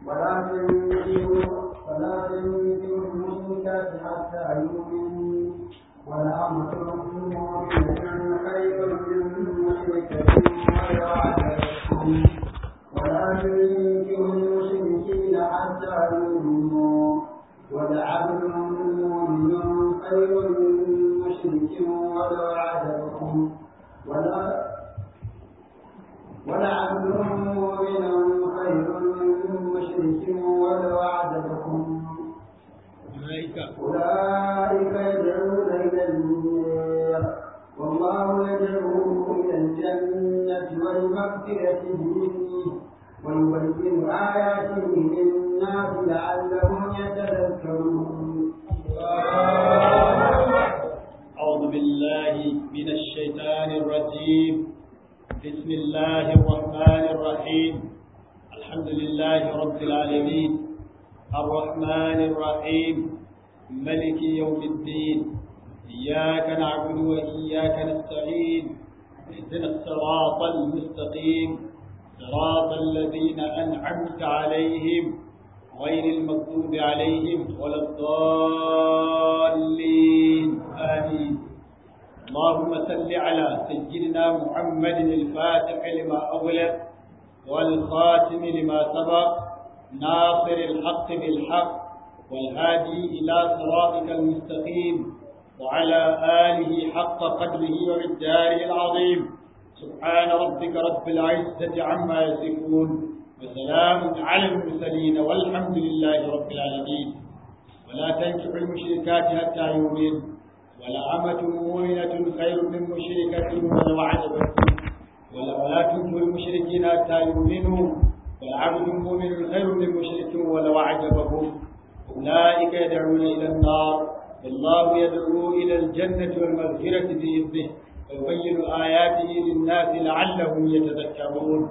ولا تنكحوا المشركات حتى يؤمنوا ولأمة مؤمنة خير من مشركة ولو أعجبتكم ولا تنكحوا المشركين حتى يؤمنوا ولعبد مؤمن خير من مشرك ولو أعجبكم ولعبد مؤمن خير من مشرك ولو أعجبكم أولئك يدعون إلى النار والله يدعو إلى الجنة والمغفرة بإذنه ويبين آياته للناس لعلهم يتذكرون. أعوذ بالله من الشيطان الرجيم. بسم الله الرحمن الرحيم. الحمد لله رب العالمين الرحمن الرحيم ملك يوم الدين إياك نعبد وإياك نستعين اهدنا الصراط المستقيم صراط الذين أنعمت عليهم غير المغضوب عليهم ولا الضالين آمين. اللهم صل على سيدنا محمد الفاتح لما أغلق والخاتم لما سبق ناصر الحق بالحق والهادي إلى صراطك المستقيم وعلى آله حق قدره ومقداره العظيم. سبحان ربك رب العزة عما يصفون وسلام على المرسلين والحمد لله رب العالمين. ولا تنكحوا المشركات حتى يؤمنوا ولأمة مؤمنة خير من مشركة ولو أعجبتكم ولا تنكحوا المشركين حتى يؤمنوا ولعبد مؤمن خير من مشرك ولو أعجبكم أولئك يدعون إلى النار والله يدعو إلى الجنة والمغفرة بإذنه ويبين آياته للناس لعلهم يتذكرون.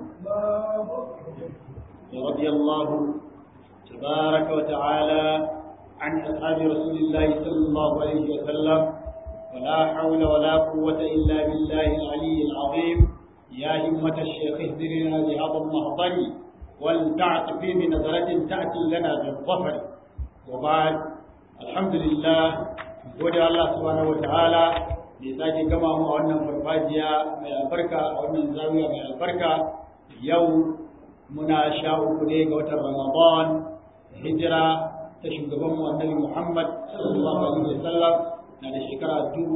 ورضي الله تبارك وتعالى عن أصحاب رسول الله صلى الله عليه وسلم ولا حول ولا قوة إلا بالله العلي العظيم. يا همة الشيخ اهدرنا بهذا المحضر ولتعطفي بنظرة تأتي لنا بالظفر. وبعد الحمد لله gode Allah subhanahu wataala da ya sake gama mu a wannan farfajiya mai albarka a wannan zawiya mai albarka. Yau muna 13 ne ga watan Ramadan hijira ta shugaban mu Annabi Muhammad sallallahu alaihi wasallam na da shekara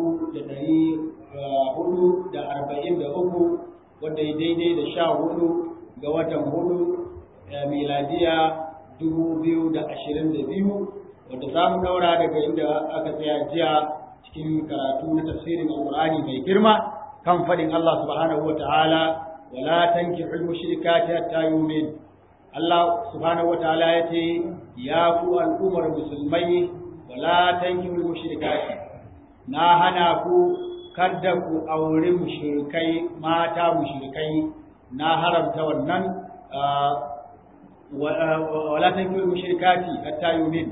1443 wanda ya daidai da 14 ga watan 4 miladiya 2022 wanda za mu daura daga inda aka tsaya jiya cikin karatu na tafsirin Alƙur'ani mai girma kan faɗin Allah subhanahu wa ta'ala wala tankihul mushrikati hatta yu'min. Allah subhanahu wa ta'ala ya ce ya ku al'ummar musulmai wala tankihul mushrikati, na hana ku kada ku aure mushrikai mata mushrikai, na haramta wannan wala tankihul mushrikati hatta yu'min.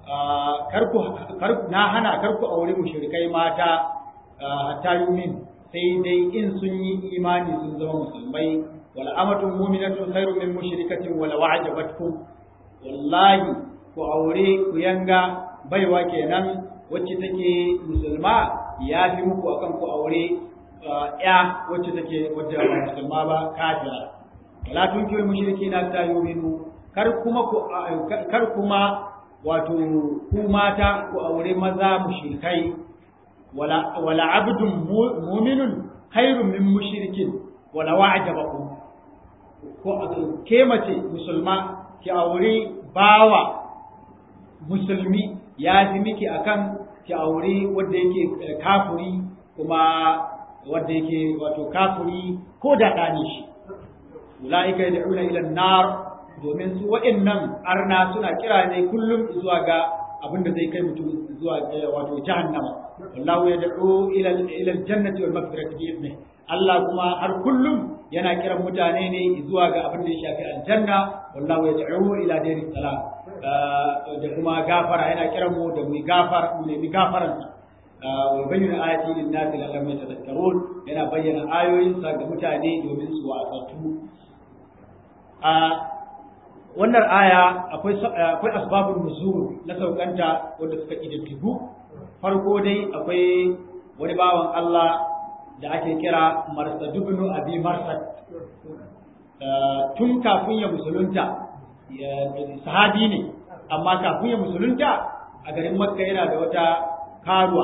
Na hana karku aure mushrikai mata hatta yumin, sai dai in sun yi imani sun zama musulmai. wala amatun mu'minatun khairun min mushrikatin wala wa'jabatkum, wallahi ku aure ku yanga baiwa kenan wacce take musulma ya fi muku akan ku aure ya wacce take wadda ba musulma ba kafira. wala tunkihul mushrikina hatta yu'minu, kar kuma wato ku mata ku aure maza mushrikai. wala abdun mu'minun khairun min mushrikin wala wa'jabakum, ko ke mace musulma ki aure bawa musulmi ya fi miki akan ki aure wanda yake kafiri, kuma wanda yake wato kafiri ko da dani shi. ulaika yad'una ila an-nar, domin su waɗannan arna suna kira ne kullum zuwa ga abin da zai kai mutum zuwa wato jahannama. wallahu yad'u ila al-jannati wal maghfirati bi idnihi, Allah kuma har kullum yana kiran mutane ne zuwa ga abin da ya shafi aljanna. wallahu yad'u ila daris salam, da kuma gafara, yana kiran mu da mu nemi gafaran wa bayyana ayati lin nasi la'allahum yatadhakkarun, yana bayyana ayoyinsa ga mutane domin su wa'azatu. wannan aya akwai asbabun nuzul na saukanta wanda suka ididdigu. Farko dai akwai wani bawan Allah da ake kira Marsad ibn Abi Marsad, tun kafin ya musulunta sahabi ne, amma kafin ya musulunta a garin Makka yana da wata karuwa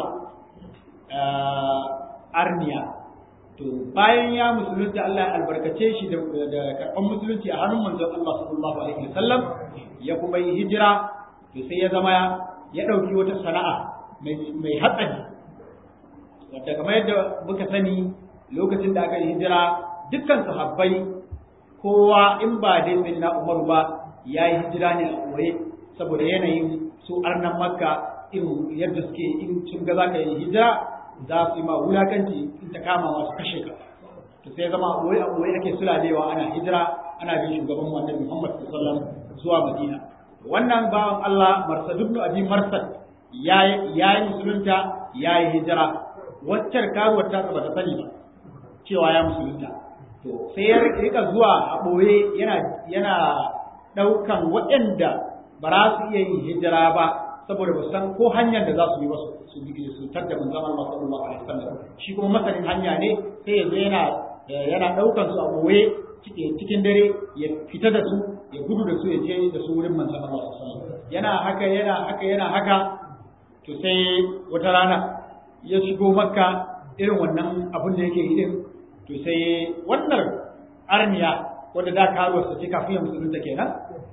arniya. To bayan ya musulunta Allah ya albarkace shi da karɓar musulunci a hannun manzon Allah sallallahu alaihi wasallam, ya kuma yi hijira. To sai ya zama ya ɗauki wata sana'a mai hatsari, wadda kamar yadda muka sani lokacin da aka yi hijira dukkan sahabbai kowa in ba dai sai na Umaru ba ya yi hijira ne a ɓoye, saboda yanayin su arnan Makka in yadda suke in sun ga za ka yi hijira za su yi ma wulakanci in ta kama masu kashe ka. To sai zama a ɓoye ake sulalewa ana hijira, ana bin shugaban Annabi Muhammad sallallahu alaihi wasallam zuwa Madina. Wannan bawan Allah Marsad ibn Abi Marsad ya yi musulunta, ya yi hijira. Waccar karuwar ta ba ta sani ba cewa ya musulunta. To sai ya rika zuwa a ɓoye yana ɗaukan waɗanda ba za su iya yin hijira ba, saboda ba san ko hanyar da za su yi ba su tadda manzon Allah sallallahu alaihi wasallam. Shi kuma masanin hanya ne, sai yazo yana daukan su a boye cikin dare, ya fita da su, ya gudu da su, ya je da su wurin manzon Allah sallallahu alaihi wasallam. Yana haka to sai wata rana ya shigo Makka irin wannan abin da yake yi din. To sai wannan arniya wanda da karuwarsa ce kafin ya musulunta kenan,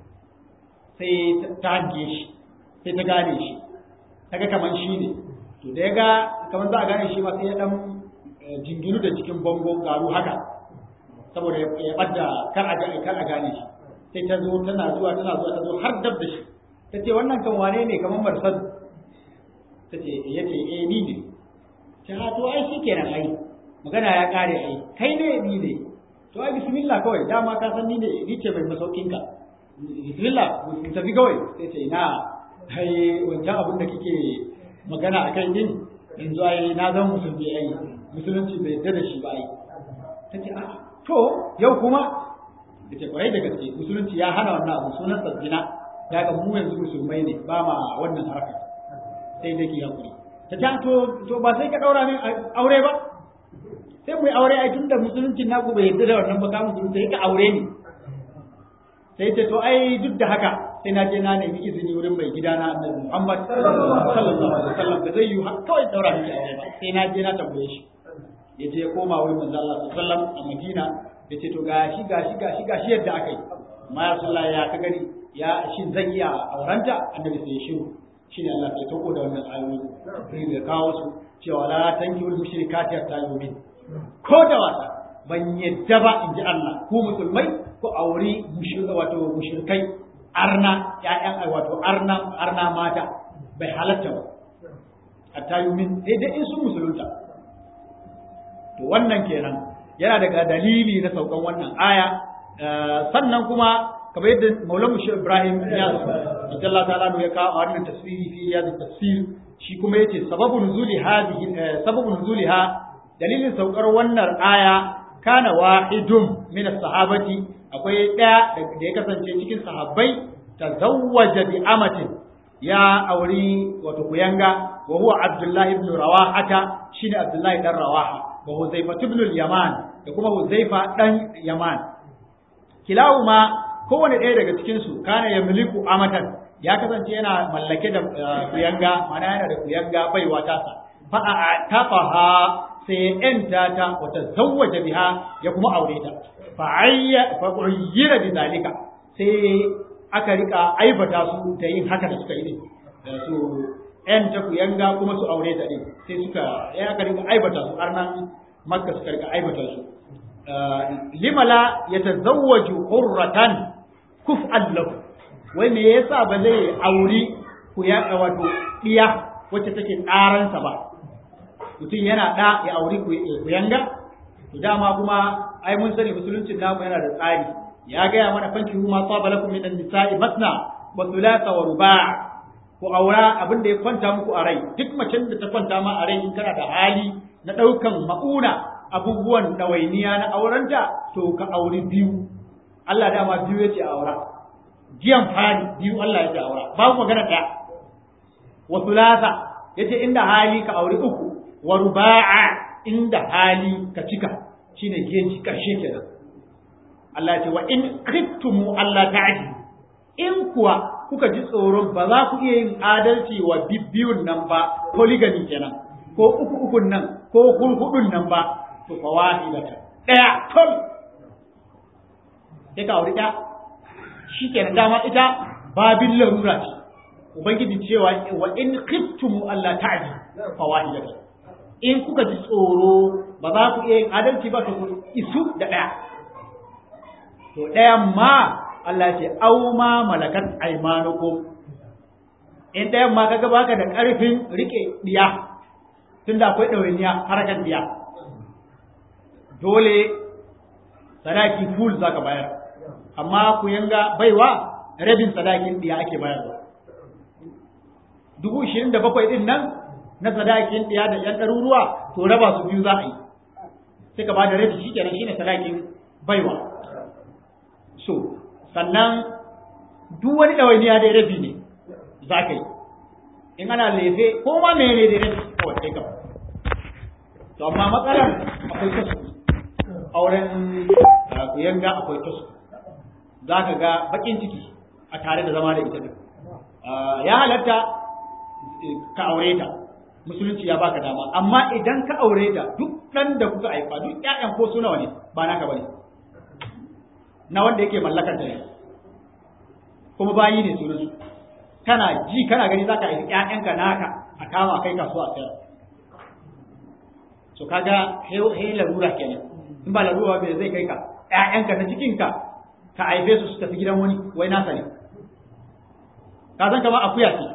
sai ta hange shi, sai ta gane shi, ta ga kamar shi ne. To da ya ga kamar za a gane shi ma sai ya dan jinginu da cikin bango garu haka, saboda ya ɓadda kar a gane shi. Sai ta zo tana zuwa ta zo har dab da shi, ta ce wannan kan wane ne kamar Marsad? Ta ce ya ce ni ne. Ta to ai shi kenan ai magana ya kare ai, kai ne ni ne. To ai bismillah kawai, dama ka san ni ne, ni ce mai masaukinka, bismillah mu tafi kawai. Sai ce ina kai wancan abin da kike magana a kai din yanzu ai na zama musulmi ai, musulunci bai yarda da shi ba ai. Ta ce to yau kuma? Ta ce kwarai da gaske musulunci ya hana wannan abu, sunan sabbina, daga mu yanzu musulmai ne ba ma wannan harkar, sai dai ki hakuri. Ta ce to ba sai ka daura min aure ba? Sai mu yi aure ai tunda musuluncin naku bai yarda da wannan ba, ka musulunci sai ka aure ni. Sai ce to ai duk da haka sai na je na nemi izini wurin mai gida na Annabi Muhammad sallallahu alaihi wasallam, da zai yi kawai daura miki aure ba, sai na je na tambaye shi. Ya je koma wurin manzo Allah sallallahu alaihi wasallam a Madina, ya ce to gashi yadda aka yi. Amma ya Rasulullah ya ka gani, ya shin zan iya aurenta? Annabi sai ya shiru. Shine Allah ya tauko da wannan ayoyi sai ya kawo su cewa la tankihul mushrikati hatta yu'min. Ko da wasa ban yadda ba in ji Allah, ku musulmai ku auri mushrikai arna ƴaƴan wato arna mata, bai halatta ba hatta yumin, sai dai in sun musulunta. To wannan kenan yana daga dalili na saukan wannan aya. Sannan kuma kamar yadda Maulana Shehu Ibrahim Iyas Allah ta'ala ya kawo a wannan tasiri fi riyad tafsir, shi kuma yace sababu nuzuliha dalilin saukar wannan aya kana wahidun min as-sahabati, akwai daya da ya kasance cikin sahabbai tazawwaja bi amatin, ya auri wato kuyanga, wa huwa Abdullah ibn Rawahata, shine Abdullah dan Rawaha, wa Huzaifa ibn al-Yaman, da kuma Huzaifa dan Yaman. Kilahuma kowane ɗaya daga cikin su kana yamliku amatan, ya kasance yana mallake da kuyanga, mana yana da kuyanga baiwa tasa. Fa a tafaha sai ‘yanta ta wata zawwaje biha, ya kuma aure ta, fa'ayyira bi zalika, sai aka rika aibata su da yin haka da suka yi ne, su ‘yanta ku yanga kuma su aure ta ɗin, sai aka rika aibata su, arnan Makka suka rika aibata su. Limala ya ta zawwaju hurratan kuf'an lahu, wai me yasa ba zai auri ku ya wato ɗiya wacce take ƙaransa ba? Mutum yana da ya auri ku yanga, to dama kuma ai mun sani musuluncin namu yana da tsari, ya gaya mana fanki huma sabalakum min an-nisa'i matna wa thulatha wa ruba', ku aura abin da ya kwanta muku a rai. Duk macen da ta kwanta ma a rai, in kana da hali na daukan mauna abubuwan dawainiya na aurenta, to ka auri biyu. Allah dama biyu yace aura, giyan fari biyu Allah ya ce aura babu magana ɗaya. Wa thulatha yace inda hali ka auri uku, wa ruba'a inda hali ka cika, shine geji karshe kenan. Allah ya ce wa in khiftumu alla ta'dilu, in kuwa kuka ji tsoro ba za ku iya yin adalci wa bibbiyun nan ba, polygamy kenan, ko ukun nan ko hudun nan ba, to fa wahidatan daya tol sai ka auri ɗaya shi kenan. Dama ita babin larura ce, ubangiji cewa wa in khiftumu alla ta'dilu fa wahidatan, in kuka ji tsoro ba za ku iya yin adalci ba to ku isu da ɗaya. To ɗayan ma Allah ce au ma malakat aymanukum, in ɗayan ma kaga baka da ƙarfin rike diya tunda akwai ɗawainiya harakan diya, dole sadaki full zaka bayar, amma ku yanga baiwa rabin sadakin diya ake bayarwa. 27,000 din nan na sadakin diya da yan ɗaruruwa to raba su biyu za a yi, sai ka ba da rabi shikenan shine sadakin baiwa. So sannan duk wani ɗawainiya dai rabi ne za ka yi, in ana lefe ko ma mene dai rabi kawai sai ka. To amma matsalar akwai kasu, auren kuyanga akwai kasu, za ka ga bakin ciki a tare da zama da ita din. Ya halatta ka aure ta, musulunci ya baka dama, amma idan ka aure ta duk ɗan da kuka haifa duk ƴaƴan ko su nawa ne ba naka bane, na wanda yake mallakar ta ne, kuma bayi ne sunan su, kana ji kana gani zaka haifi ƴaƴanka naka a kama kai kasuwa a sayar. So kaga he larura kenan, in ba larura ba zai kai ka ƴaƴanka na cikin ka haife su tafi gidan wani wai nasa ne. Ka san kamar akuya ce,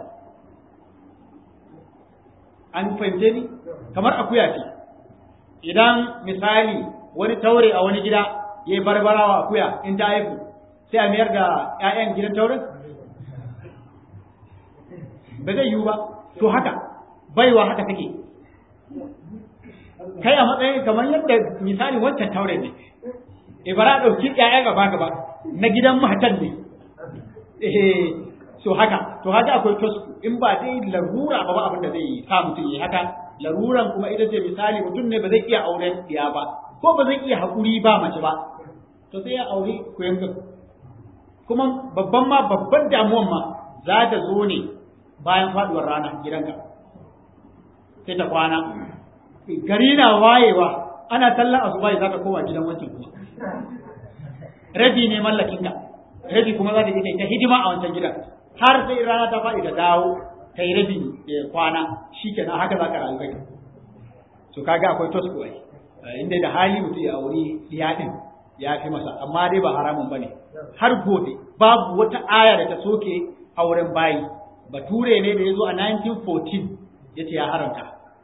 an fahimce ni, kamar akuya ce. Idan misali wani taure a wani gida ya yi barbarawa akuya, in ta haifu sai a mayar da ƴaƴan gidan tauren, ba zai yiwu ba. To haka baiwa haka take, kai a matsayin kamar yadda misali wancan tauren ne, ibara ɗauki ƴaƴan gaba gaba na gidan matan ne. So haka, to haka akwai tosku, in ba dai larura ba abin da zai sa mutum yi haka. Laruran kuma ita ce misali mutum ne ba zai iya auren diya ba, ko ba zai iya haƙuri ba mace ba, to sai ya aure ku yanka. Kuma babban damuwan ma za ta zo ne bayan faduwar rana gidanka, sai ta kwana, gari na wayewa ana sallan asuba za ka koma gidan wancan kuma rabi ne mallakinka, rabi kuma za ta yi ta hidima a wancan gidan har sai rana ta faɗi ta dawo ta yi rabi kwana, shi kenan haka za ka rayu kai. So kaga akwai tosku ai, inda da hali mutum ya auri diyaɗin ya fi masa, amma dai ba haramun bane. Har gobe babu wata aya da ta soke auren bayi. Bature ne da ya zo a 1914 ya ce ya haramta.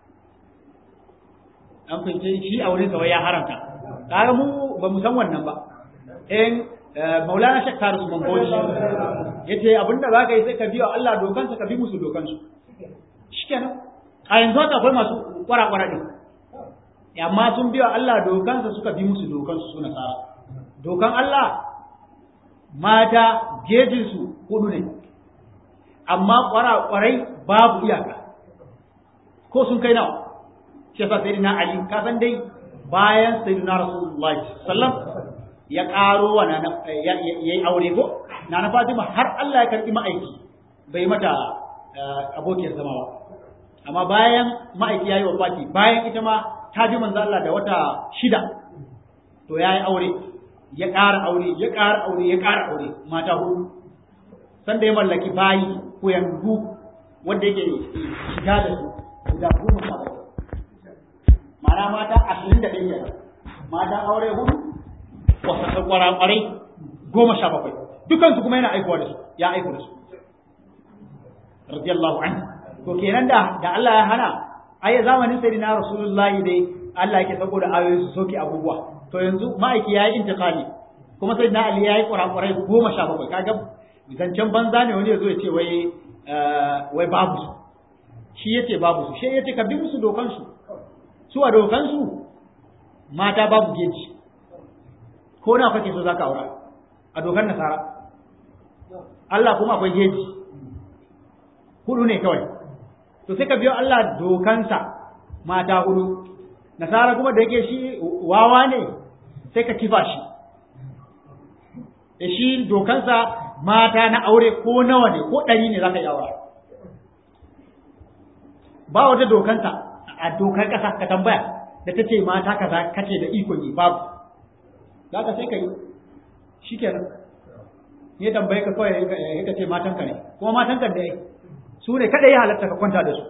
An fahimce shi auren sa wai ya haramta. Kaga mu ba mu san wannan ba. Maulana Sheikh Tarus Mamboli yace abinda za ka yi sai ka biya Allah dokansa ka bi musu dokansu. Shikenan. A yanzu haka akwai masu kwara-kwara din. Amma sun biya Allah dokansa suka bi musu dokansu su nasara. Dokan Allah mata gejinsu 4 ne. Amma kwara-kwarai babu iyaka. Ko sun kai nawa? Shi yasa sayyidina Ali ka san dai bayan sayyidina Rasulullahi sallallahu ya ƙaro wa ya yi aure ko na Fatima har Allah ya karɓi ma'aiki bai mata abokiyar zama ba, amma bayan ma'aiki ya yi wafati, bayan ita ma ta bi manzo Allah da wata 6 to ya yi aure, ya ƙara aure, ya ƙara aure, ya ƙara aure, mata 4 sanda ya mallaki bayi ko yanzu wanda yake shiga da su guda 17, ma'ana mata 21 mata aure 4 wasu kwarakwarai 17 dukansu kuma yana aikowa da su, ya aiko da su radiyallahu anhu. To kenan da Allah ya hana ai zamanin sayyidina Rasulullahi dai Allah yake sako da ayoyi su soke abubuwa, to yanzu ma'aiki yayi intiqali kuma sayyidina Ali yayi kwarakwarai 17. Kaga zancen banza ne wani yazo ya ce wai babu su, shi yace babu su, shi yace ka bi musu dokan su a dokan su mata babu geji, ko na kake so zaka aura a dokar nasara Allah kuma akwai geji 4 ne kawai. To sai ka biyo Allah dokansa mata 4, nasara kuma da yake shi wawa ne sai ka kifa shi. Da shi dokansa mata na aure ko nawa ne ko 100 ne za ka yi aure. Ba wata dokansa a dokar ƙasa ka tambaya da ta ce mata kaza kace da ikon yi babu. Za ka sai ka yi shi kenan. Ne tambaye ka kawai ka ce matanka ne kuma matanka da su ne kada ya halatta ka kwanta da su.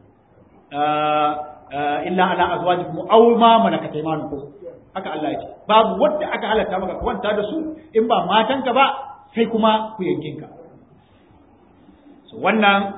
Illa ala azwajikum aw ma malakat aymanukum, haka Allah ya ce babu wanda aka halatta maka kwanta da su in ba matanka ba sai kuma ku yankinka. So wannan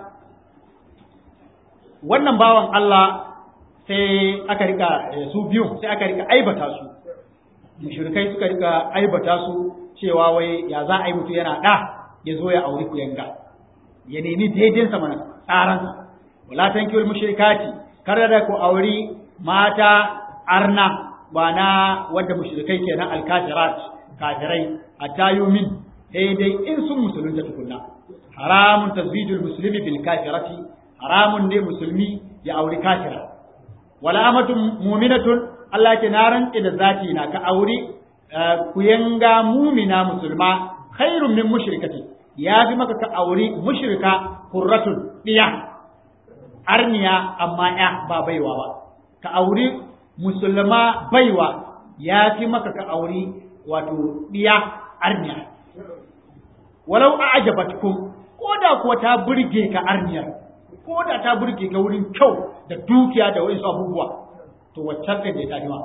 bawan Allah sai aka rika su biyu sai aka rika aibata su, mushrikai suka rika aibata su cewa wai ya za a yi mutu yana da ya zo ya auri kuyanga ya nemi daidinsa mana tsaransa. Wala tankiyul mushrikati, kada da ku auri mata arna ba na wanda mushrikai kenan alkafirat kafirai hatta yumin sai dai in sun musulunta tukunna. Haramun tazwijul muslimi bil kafirati, haramun ne musulmi ya auri kafira. Wala amatun mu'minatun, Allah ke na rantsi da zati na ka auri kuyanga mumina musulma khairun min mushrikati, ya fi maka ka auri mushrika qurratun diya arniya amma ya ba baiwa ba. Ka auri musulma baiwa ya fi maka ka auri wato diya arniya. Walau a'jabatkum, ko da kuwa ta burge ka arniyar, ko da ta burge ka wurin kyau da dukiya da wasu abubuwa, to waccan kan da ta fi ma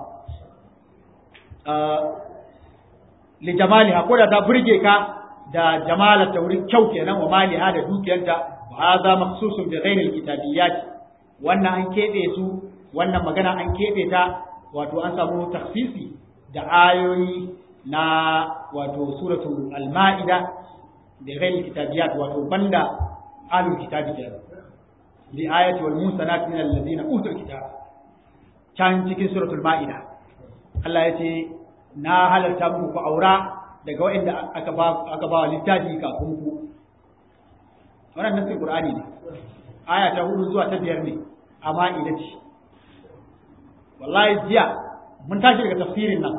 li jamaliha, ko da ta burge ka da jamalata wurin kyau kenan, wa maliha da dukiyanta. Wa hadha makhsusun bi ghairi alkitabiyyat, wannan an kebe su, wannan magana an kebe ta wato an samu takhsisi da ayoyi na wato suratul al-ma'ida bi ghairi alkitabiyyat, wato banda alul kitabi kenan. Bi ayati wal musanat min alladhina utul kitab, can cikin suratul ma'ida Allah ya ce na halarta muku ku aura daga waɗanda aka ba littafi kafin ku. Wannan nasin Qur'ani ne, aya ta 4 zuwa ta 5 ne, amma ida ce. Wallahi jiya mun tashi daga tafsirin nan,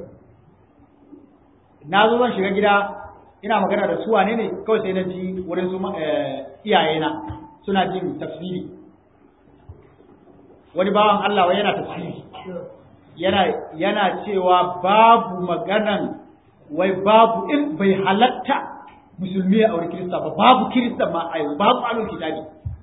na zo zan shiga gida ina magana da su wane ne, kawai sai na ji wurin su iyayena suna jin tafsiri. Wani bawan Allah wai yana tafsiri, yana cewa babu maganan wai babu in bai halatta musulmi a aure kirista ba, babu kirista ma a yau, babu alul kitabi,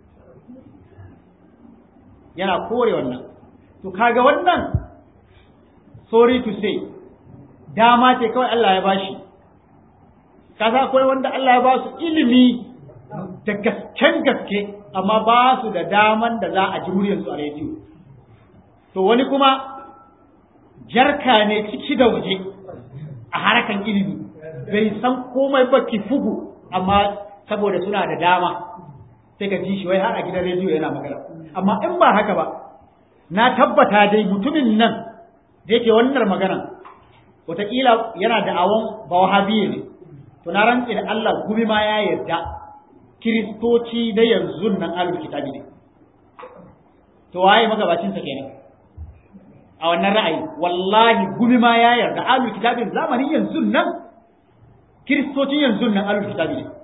yana kore wannan. To kaga wannan, sorry to say, dama ce kawai Allah ya bashi. Kaza akwai wanda Allah ya ba su ilimi da gasken gaske, amma ba su da daman da za a ji muryarsu a rediyo. To wani kuma jarka ne ciki da waje a harakan ilimi, bai san komai ba ki fugu, amma saboda suna da dama sai ka ji shi wai har a gidan rediyo yana magana. Amma in ba haka ba, na tabbata dai mutumin nan da yake wannan maganan wataƙila yana da awon ba wahabiye ne. To na rantse da Allah gumi ma ya yarda kiristoci da yanzu nan alul kitabi ne. To waye magabacinsa kenan a wannan ra'ayi? Wallahi gumi ma ya yarda alul kitabin zamanin yanzu nan, kiristocin yanzu nan alul kitabi ne.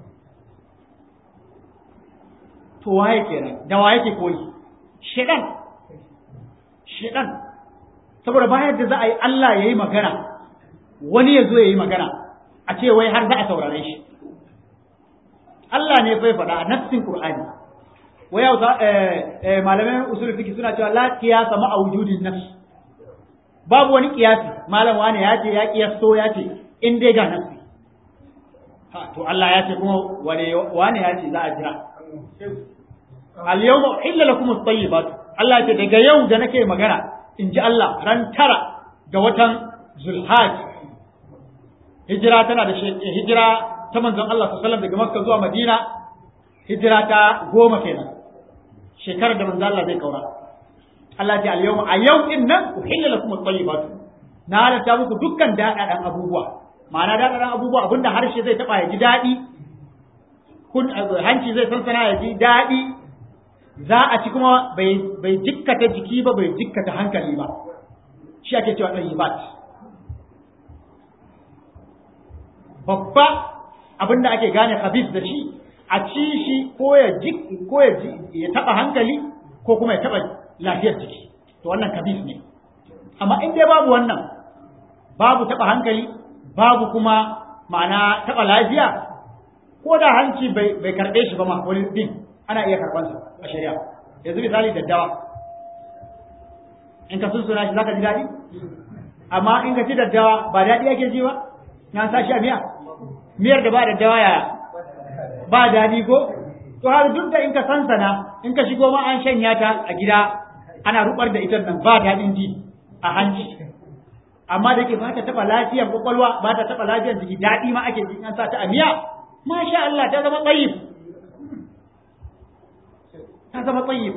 To waye kenan, da waye ke koyi? Shedan. Saboda bayan da za a yi Allah ya yi magana, wani ya zo ya yi magana a ce wai har za a saurare shi. Allah ne bai faɗa a nassin Qur'ani. Wai yau malaman usul fiqh suna cewa la qiyasa ma wujudin nafs. Babu wani qiyasi, malam wani ya ce ya qiyasto ya ce in dai ga nafsi. Ha to Allah ya ce kuma wani ya ce za a jira. Al yawma illa lakum at-tayyibat. Allah ya ce daga yau da nake magana in ji Allah ran 9 ga watan Zulhajj. Hijira tana da hijira ta manzon Allah sallallahu alaihi wasallam daga Makka zuwa Madina, hijira ta 10 kenan, shekarar da manzon Allah zai kaura. Allah ya al-yawma a yau din nan uhilla lakum at-tayyibat, na halatta muku dukkan daɗaɗan abubuwa ma'ana daɗaɗan abubuwa abinda harshe zai taɓa ya ji daɗi, hanci zai sansana ya ji daɗi, za a ci kuma bai jikkata jiki ba, bai jikkata hankali ba, shi ake cewa ɗayyibat. Babba abinda ake gane khabith da shi, a ci shi ko ya taɓa hankali ko kuma ya taɓa lafiyar jiki, to wannan khabith ne. Amma in dai babu wannan, babu taɓa hankali, babu kuma ma'ana taɓa lafiya, ko da hanci bai karɓe shi ba ma wani din ana iya karɓansa a shari'a. Yanzu misali daddawa, in ka sunsuna shi zaka ji daɗi, amma in ka ci daddawa ba daɗi ake ji ba, na sa shi a miyar da ba daddawa yaya ba daɗi ko? To har duk da in ka sansana, in ka shigo ma an shanya ta a gida ana rubar da ita nan ba daɗin ji a hanci, amma da ke ba ta taɓa lafiyar kwakwalwa, ba ta taɓa lafiyar jiki, daɗi ma ake ji an sa ta a miya, masha Allah ta zama tsayif, ta zama tsayif.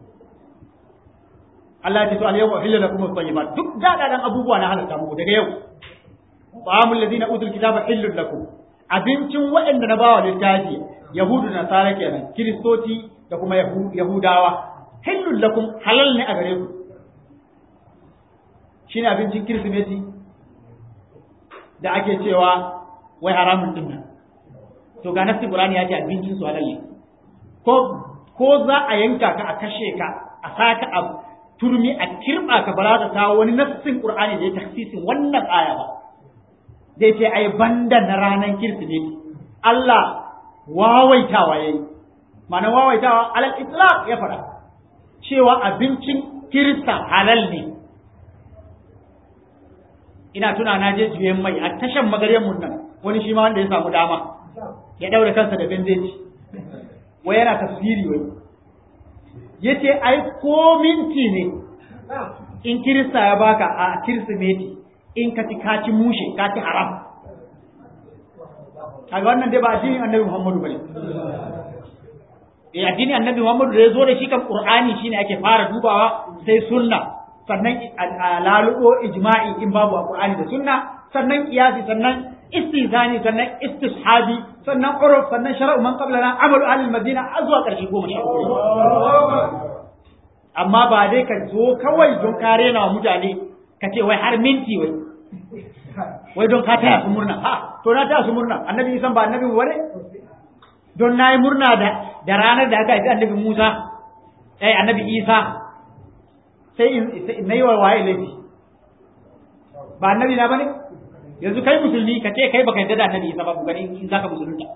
Allah ya ce to al-yawma uhilla lakum at-tayyibat, duk daɗaɗan abubuwa na halatta muku daga yau. Ta'amul ladina utul kitaba hillun lakum, abincin waɗanda na bawa littafi, yahudu da nasara kenan, kiristoci da kuma yahudawa, hillun lakum halal ne a gare ku. Shine abincin Kirsimeti da ake cewa wai haramun din nan. To ga nasi Qur'ani ya ce abincin su halal ne. Ko za a yanka ka a kashe ka, a saka a turmi a kirba ka, bara ka kawo wani nassin Qur'ani da ya taksisin wannan aya ba. Zai ce ai banda na ranar Kirsimeti. Allah wawaitawa yayi. Ma'ana wawaitawa alal itlaq ya fara cewa abincin Kirista halal ne. Ina tuna na je juyen mai a tashan magaryan mun nan, wani shi ma wanda ya samu dama ya daure kansa da bendeji, wai yana tafsiri wai yace ai ko minti ne in Kirista ya baka a Kirsimeti, in ka ci mushe ka ci haram. Kaga wannan dai ba addinin Annabi Muhammadu bane. Addinin Annabi Muhammadu da ya zo da shi kan Qur'ani shine ake fara dubawa, sai sunna, sannan lalubo ijma'i in babu Qur'ani da sunna, sannan qiyasi, sannan istizani, sannan istishabi, sannan uruf, sannan shar'u man qablana, amalu ahli al-madina, azwa karshe 10. Amma ba dai ka zo kawai don kare na mutane ka ce wai har minti wai don ka taya su murna. Ha, to na taya su murna, annabi Isa ba annabi wane? Don nayi murna da ranar da aka haifi annabi Musa, annabi Isa, sai na yi wa waye laifi, ba annabi na bane? Yanzu kai musulmi ka ce kai baka yarda da annabi Isa ba, ku gani in zaka musulunta.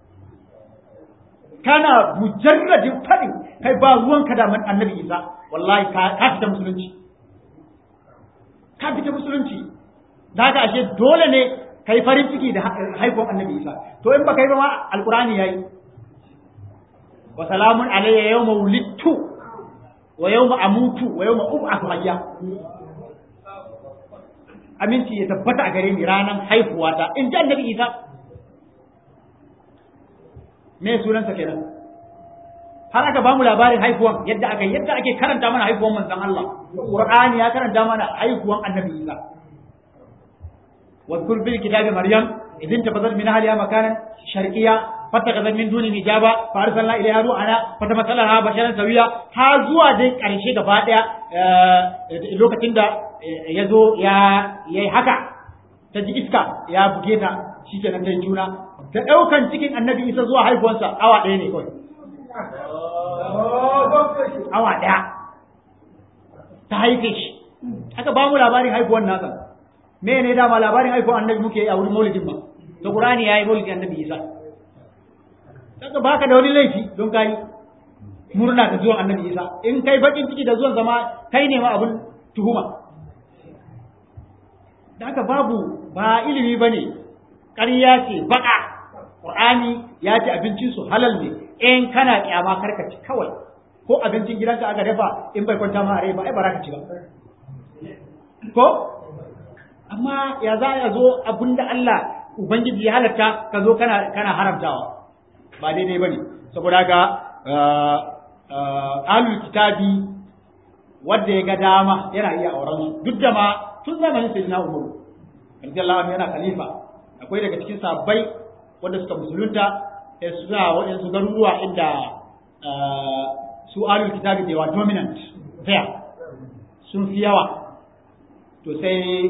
Kana mujarradin fadin kai ba ruwanka da annabi Isa, wallahi ka fita musulunci, ka fita musulunci. Da haka ashe dole ne kai farin ciki da haifuwar annabi Isa. To in baka yi ba ma alqur'ani yayi, wa salamun alayya yawma wulidtu wa yawma amutu wa yawma ub'athu hayya. Aminci ya tabbata a gare ni ranan haihuwata, in ji annabi Isa. Me sunansa kenan? Har aka bamu labarin haihuwan yadda ake karanta mana haihuwan manzon Allah. Qur'ani ya karanta mana haihuwan annabi Isa. واذكر في الكتاب مريم إذ انتبذت من أهلها مكانا شرقيا فاتخذت من دونه حجابا فأرسلنا إليها روحنا فتمثل لها بشرا سويا. ها zuwa dai ƙarshe gaba ɗaya lokacin da ya zo ya yi haka, ta ji iska ya buge ta, shi kenan ta yi juna, ta ɗaukan cikin annabi Isa zuwa haihuwansa awa ɗaya ne kawai. Awa ɗaya ta haife shi. Aka ba mu labarin haihuwan nasa. Me ne dama labarin haihuwar annabi muke yi a wurin maulidin ba, to Qur'ani yayi maulidin annabi Isa. Kaga baka da wani laifi don kai murna da zuwan annabi Isa. In kai bakin ciki da zuwan zama kai ne ma abun tuhuma. Da haka ba ilimi bane, ƙarya ce baka. Qur'ani ya ce abincin su halal ne, in kana kyama karkaci kawai. Ko abincin gidanka aka dafa in bai kwanta ma a rai ba, ai baraka ci ba. Ko amma ya za ya zo abinda Allah Ubangiji ya halatta ka zo kana haramtawa, ba daidai bane. Saboda haka ahlul kitabi wanda ya ga dama yana iya auren su, duk da ma tun zamanin sayyidina Umar radiyallahu anhu yana khalifa akwai daga cikin sabbai wanda suka musulunta suna waɗansu garuruwa inda su alul kitabi da wa dominant there sun fi yawa to sai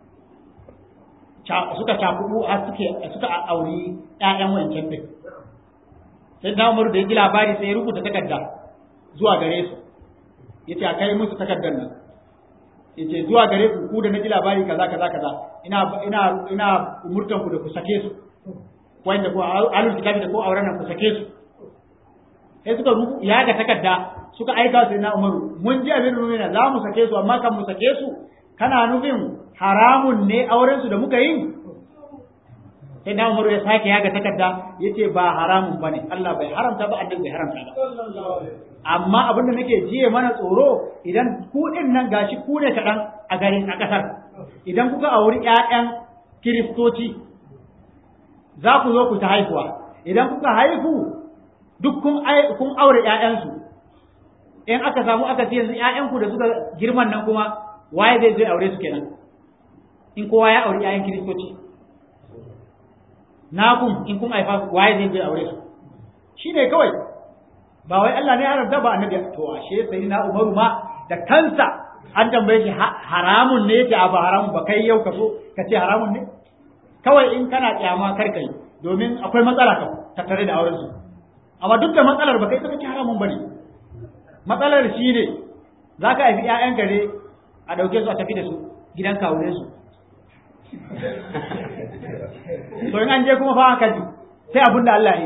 suka cakudu suka auri ƴaƴan wancan din sai da Umar da ya ji labari sai ya rubuta takarda zuwa gare su yace a kai musu takardar nan yace zuwa gare ku da na ji labari kaza kaza kaza ina umurtan ku da ku sake su wanda ko alul kitabi da ko auren nan ku sake su sai suka ya ga takarda suka aika sai na Umaru mun ji abin rumina za mu sake su amma kan mu sake su kana nufin haramun ne auren su da muka yi sai na Umaru ya sake ya ga takarda yace ba haramun bane Allah bai haramta ba annabi bai haramta ba amma abin da nake jiye mana tsoro idan ku din nan gashi ku ne kadan a garin a kasar idan kuka auri ƴaƴan kiristoci za ku zo ku ta haihuwa idan kuka haihu duk kun aure ƴaƴansu in aka samu aka ce yanzu ƴaƴanku da suka girman nan kuma waye zai je aure su kenan in kowa ya aure ƴaƴan kiristoci na kun in kun haifa waye zai je aure su shine kawai ba wai Allah ne ya haramta ba annabi to ashe sai na Umaru ma da kansa an tambaye shi haramun ne yake ba haramun ba kai yau ka so ka ce haramun ne kawai in kana kyama kar kai domin akwai matsala ka tattare da auren su amma duk da matsalar ba kai saka ci haramun bane matsalar shi ne zaka haifi ƴaƴan gare a dauke su a tafi da su gidan kawunan su to in an je kuma fa haka ji sai abin da Allah ya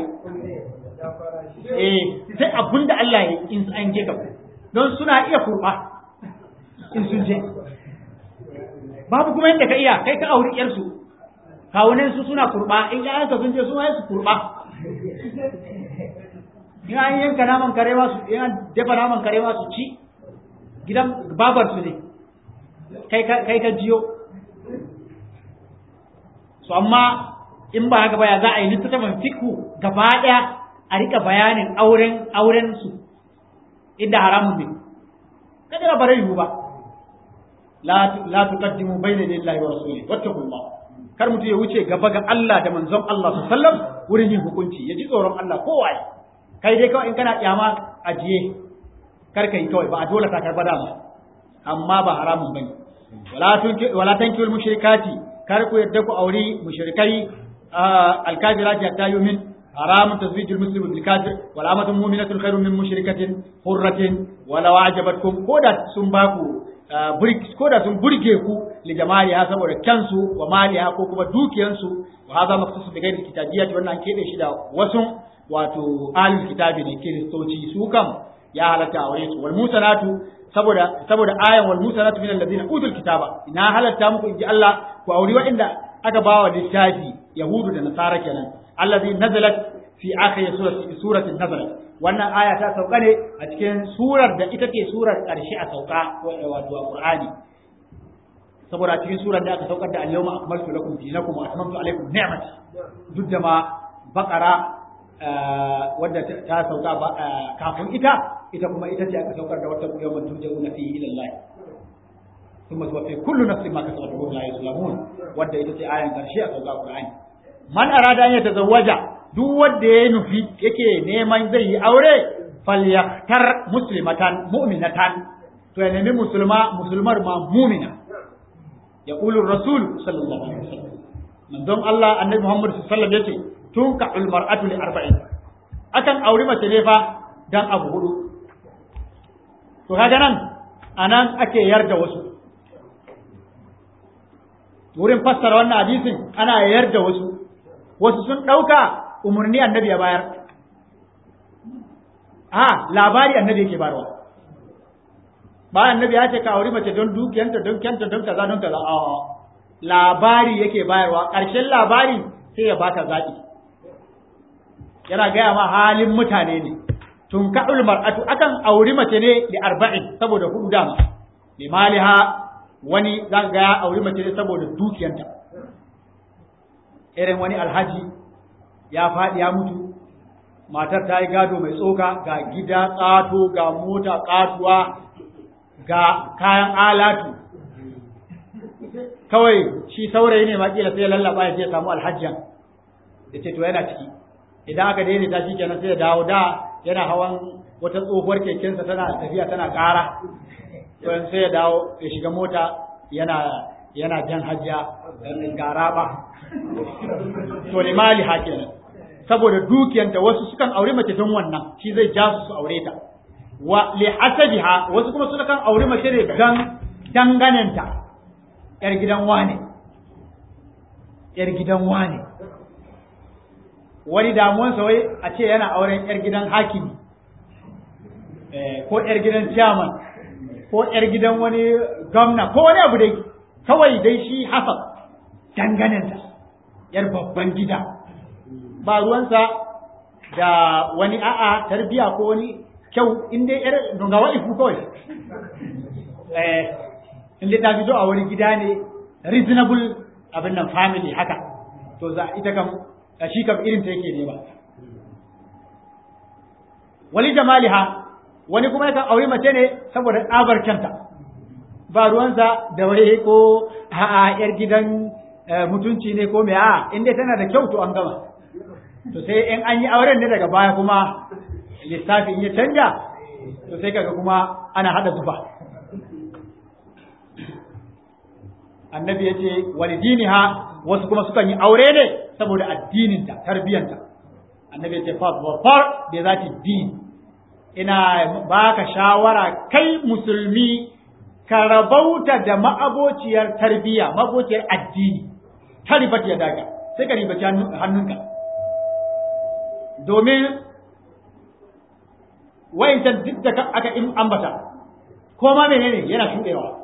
sai abin da Allah ya in an je ka don suna iya kurba in sun je babu kuma yadda ka iya kai ka auri ƴar su kawunan su suna kurba in ƴaƴanka sun je su ma su kurba in an yanka naman kare ma su in an dafa naman kare ma su ci gidan babar su ne kai ka jiyo so amma in ba haka ba ya za a yi littattafan fiqhu gaba daya a rika bayanin auren su inda haramun ne kada ba rai ba la tuqaddimu bayna lillahi wa rasulihi wattaqullah kar mutum ya wuce gaba ga Allah da manzon Allah sallallahu alaihi wasallam wurin yin hukunci ya ji tsoron Allah kowa kai dai kawai in kana kyama ajiye kar ka yi kawai ba a dole ta karba dama amma ba haramun bane wala tankil mushrikati kar ku yadda ku auri mushrikai alkafirati hatta yu'min haramun tazwijul muslim bil kafir wala amatun mu'minatun khairun min mushrikatin hurratin wala wa'jabatkum koda sun baku koda sun burge ku li jamaliha saboda kansu wa maliha ko kuma dukiyansu wa hadha maqsus bi ghairi kitabiyyati wannan an kebe shi da wasu wato alul kitabi ne kiristoci su kam ya halatta aure su wal musanatu saboda ayan wal musanatu min alladhina utul kitaba ina halatta muku inji Allah ku auri wa'inda aka bawa littafi yahudu da nasara kenan allazi nazalat fi akhir surati nazalat wannan aya ta sauka ne a cikin surar da ita ce surar karshe a sauka wato Qur'ani saboda a cikin surar da aka saukar da al-yawma akmaltu lakum dinakum wa atmamtu alaykum ni'mati duk da ma baqara wadda ta sauka kafin ita kuma ita ce aka saukar da wata yawman turja'una fihi ila Allah ثم توفي كل نفس ما كسبت وهم لا يظلمون wadda ita ce ayan karshe a sauka Qur'ani man arada an yatazawwaja duk wanda ya nufi yake neman zai yi aure falyaktar muslimatan mu'minatan to ya nemi musulmar ma mu'mina yaqulu rasul sallallahu alaihi wasallam manzon Allah annabi Muhammad sallallahu alaihi wasallam yace tunka'ul mar'atu li arba'in akan aure mace ne fa dan abu hudu to kaga nan anan ake yarda wasu wurin fassara wannan hadisin ana yarda wasu sun dauka umurni annabi ya bayar labari annabi yake bayarwa ba annabi ya ce ka aure mace don dukiyanta don kyanta don kaza don kaza labari yake bayarwa ƙarshen labari sai ya bata zaɓi yana gaya ma halin mutane ne tun ka'ul mar'atu akan auri mace ne da arba'in saboda hudu dama limaliha wani za ga ya auri mace ne saboda dukiyanta irin wani alhaji ya faɗi ya mutu matar ta yi gado mai tsoka ga gida ƙato ga mota ƙatuwa ga kayan alatu kawai shi saurayi ne ma kila sai ya lallaba ya je ya samu alhajjan ya ce to yana ciki idan aka daidaita shi kenan sai ya dawo da yana hawan wata tsohuwar kekensa tana tafiya tana ƙara to sai ya dawo ya shiga mota yana jan hajja garaba to ne mali kenan saboda dukiyanta wasu sukan aure mace don wannan shi zai ja su aure ta wa li hasabiha wasu kuma sukan aure mace ne dan danganenta yar gidan wane wani damuwansa wai a ce yana auren yar gidan hakimi ko yar gidan chairman ko yar gidan wani gwamna ko wani abu dai kawai dai shi hasab danganenta yar babban gida ba ruwansa da wani a'a tarbiya ko wani kyau inda yar dungawa ifu kawai inda ta fito a wani gida ne reasonable abin nan family haka to za ita kam shi kam irin ta yake ne ba wali jamaliha wani kuma yakan aure mace ne saboda tsabar kyanta ba ruwansa da wai ko a'a yar gidan mutunci ne ko me a'a inda tana da kyau to an gama to sai in an yi auren ne daga baya kuma lissafin ya canja to sai kaga kuma ana hada zuba annabi ya ce walidiniha wasu kuma sukan yi aure ne saboda addininta tarbiyanta annabi ya ce far da zati din ina baka shawara kai musulmi ka rabauta da ma'abociyar tarbiya ma'abociyar addini ta ribat ya daga sai ka ribaci hannunka domin wayancan duk da aka ambata ko ma menene yana shuɗewa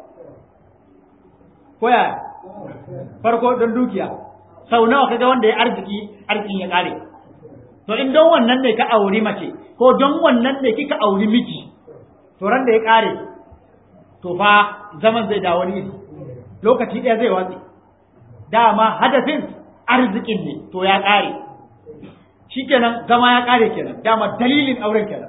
koya farko don dukiya sau nawa kaga wanda ya arzikin ya kare to in don wannan ne ka auri mace ko don wannan ne kika auri miji to ran da ya kare to fa zaman zai dawo ni lokaci ɗaya zai watsi dama hadafin arzikin ne to ya kare shikenan zama ya kare kenan dama dalilin auren kenan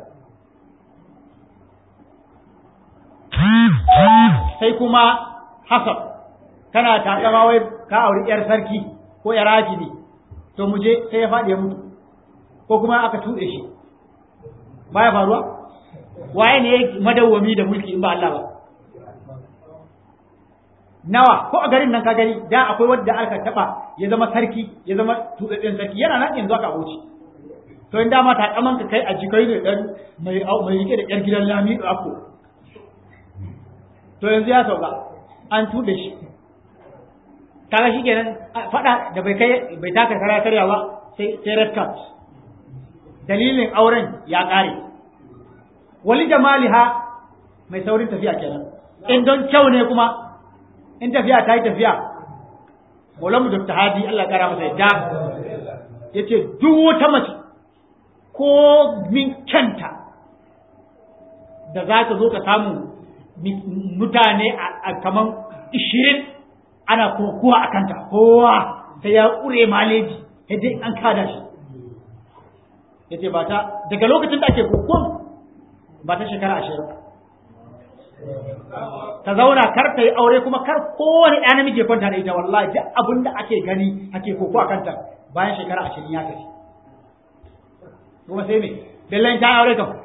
sai kuma hasab kana takama wai ka auri yar sarki ko yar hakimi to muje sai ya faɗi ya mutu ko kuma aka tuɗe shi baya faruwa waye ne madawwami da mulki in ba Allah ba nawa ko a garin nan ka gani da akwai wanda aka taba ya zama sarki ya zama tuɗaɗɗen sarki yana nan yanzu aka abuci to in dama takaman ka kai a jikai ne dan mai rike da yar gidan lami da ako to yanzu ya sauka an tuɗe shi kaga shikenan fada da bai taka kara karya ba sai red card dalilin auren ya kare wali jamaliha mai saurin tafiya kenan in don kyau ne kuma in tafiya ta yi tafiya Maulamu Dr. Hadi Allah kara masa yadda yace duk wata mace ko min kyanta da za ta zo ka samu mutane a kaman 20 ana kokowa a kanta kowa sai ya ƙure maleji sai dai an kada shi ya ce ba ta daga lokacin da ake kokon ba ta shekara 20 ta zauna kar ta yi aure kuma kar kowane ɗaya namiji ya kwanta da ita wallahi duk abin da ake gani ake koko a kanta bayan shekara 20 ya tafi kuma sai me bellan ta aure kam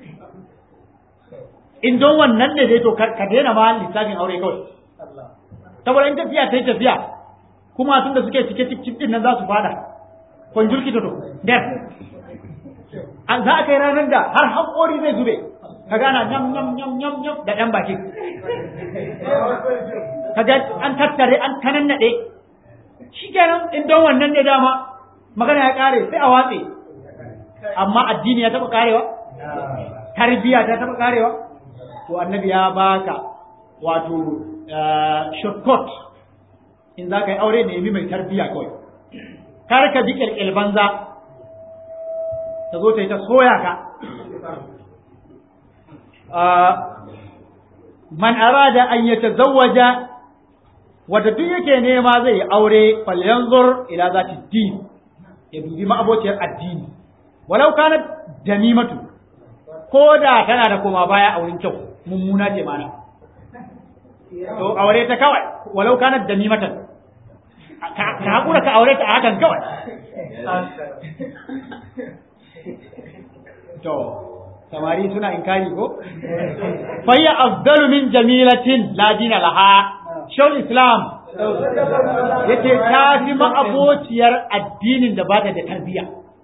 in don wannan ne dai to ka daina ma lissafin aure kawai saboda in tafiya ta yi tafiya kuma tun da suke cike cik din nan za su fada kwanjurki to der an za a kai ranar da har haƙori zai zube ka gana nyam nyam nyam nyam nyam da ɗan baki ka ga an tattare an kanannaɗe shi kenan in don wannan ne dama magana ya ƙare sai a watse amma addini ya taɓa ƙarewa tarbiyya ta taɓa ƙarewa to annabi ya baka wato shortcut in za ka yi aure nemi mai tarbiya kawai kar ka bi ƙirƙir banza ta zo ta yi ta soya ka man arada an yatazawwaja wanda duk yake nema zai yi aure falyanzur ila zati din ya dubi ma'abociyar addini walau kanat damimatu ko da tana da koma baya a wurin kyau mummuna ce mana to aure ta kawai walau kanat damimatan ka hakura ka aure ta a hakan kawai to samari suna inkari ko fayya afdalu min jamilatin la dina laha shawul islam yace ta fi ma'abociyar addinin da bata da tarbiyya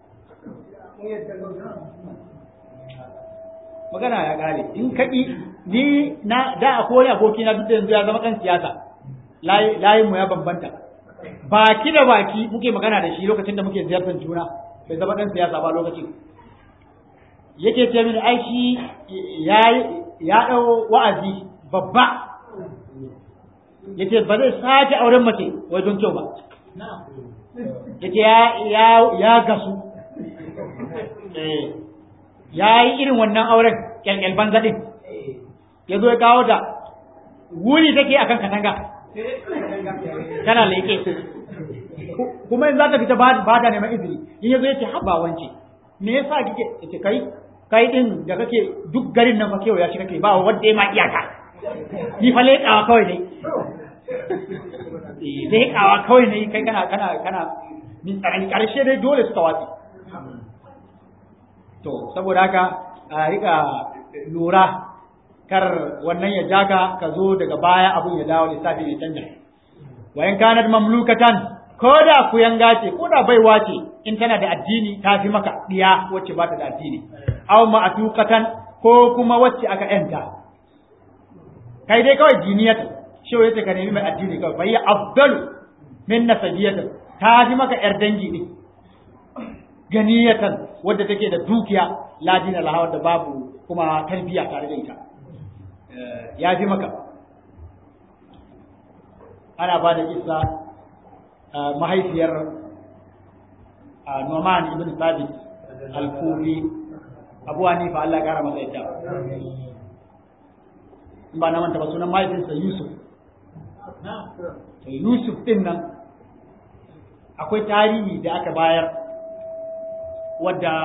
magana ya kare in kaki ni na da akwai aboki na duk da yanzu ya zama kan siyasa layin mu ya bambanta baki da baki muke magana da shi lokacin da muke ziyartar juna bai zama dan siyasa ba lokacin yake ce mini aiki ya dau wa'azi babba yace ba zai sake auren mace wai don kyau ba yace ya gasu ya yi irin wannan auren kyalkyal banza din ya zo ya kawo ta wuri take akan katanga tana leke kuma in za ta fita ba ta neman izini in ya zo ya ce haba wance me yasa kike yace kai din da kake duk garin nan fa kewa ya shi kake ba wanda ya ma iyaka ni fa leƙawa kawai ne leƙawa kawai ne kai kana min tsarani karshe dai dole suka watsi to saboda haka a rika lura kar wannan ya jaka ka zo daga baya abun ya dawo lissafi ya canja wayan kanat mamlukatan ko da ku yanga ce ko da baiwa ce in tana da addini ta fi maka diya wacce ba ta da addini aw ma'tukatan ko kuma wacce aka yanta kai dai kawai diniyata shi yace ka nemi mai addini kawai fa ya afdalu min nasabiyata ta fi maka yar dangi ne ganiyatan wadda take da dukiya ladina laha wadda babu kuma tarbiya tare da ita ya fi maka ana ba da kissa mahaifiyar Nu'man ibn Thabit al-Kufi Abu Hanifa Allah ya kara masa ita ba na manta ba sunan mahaifinsa Yusuf Yusuf din nan akwai tarihi da aka bayar wadda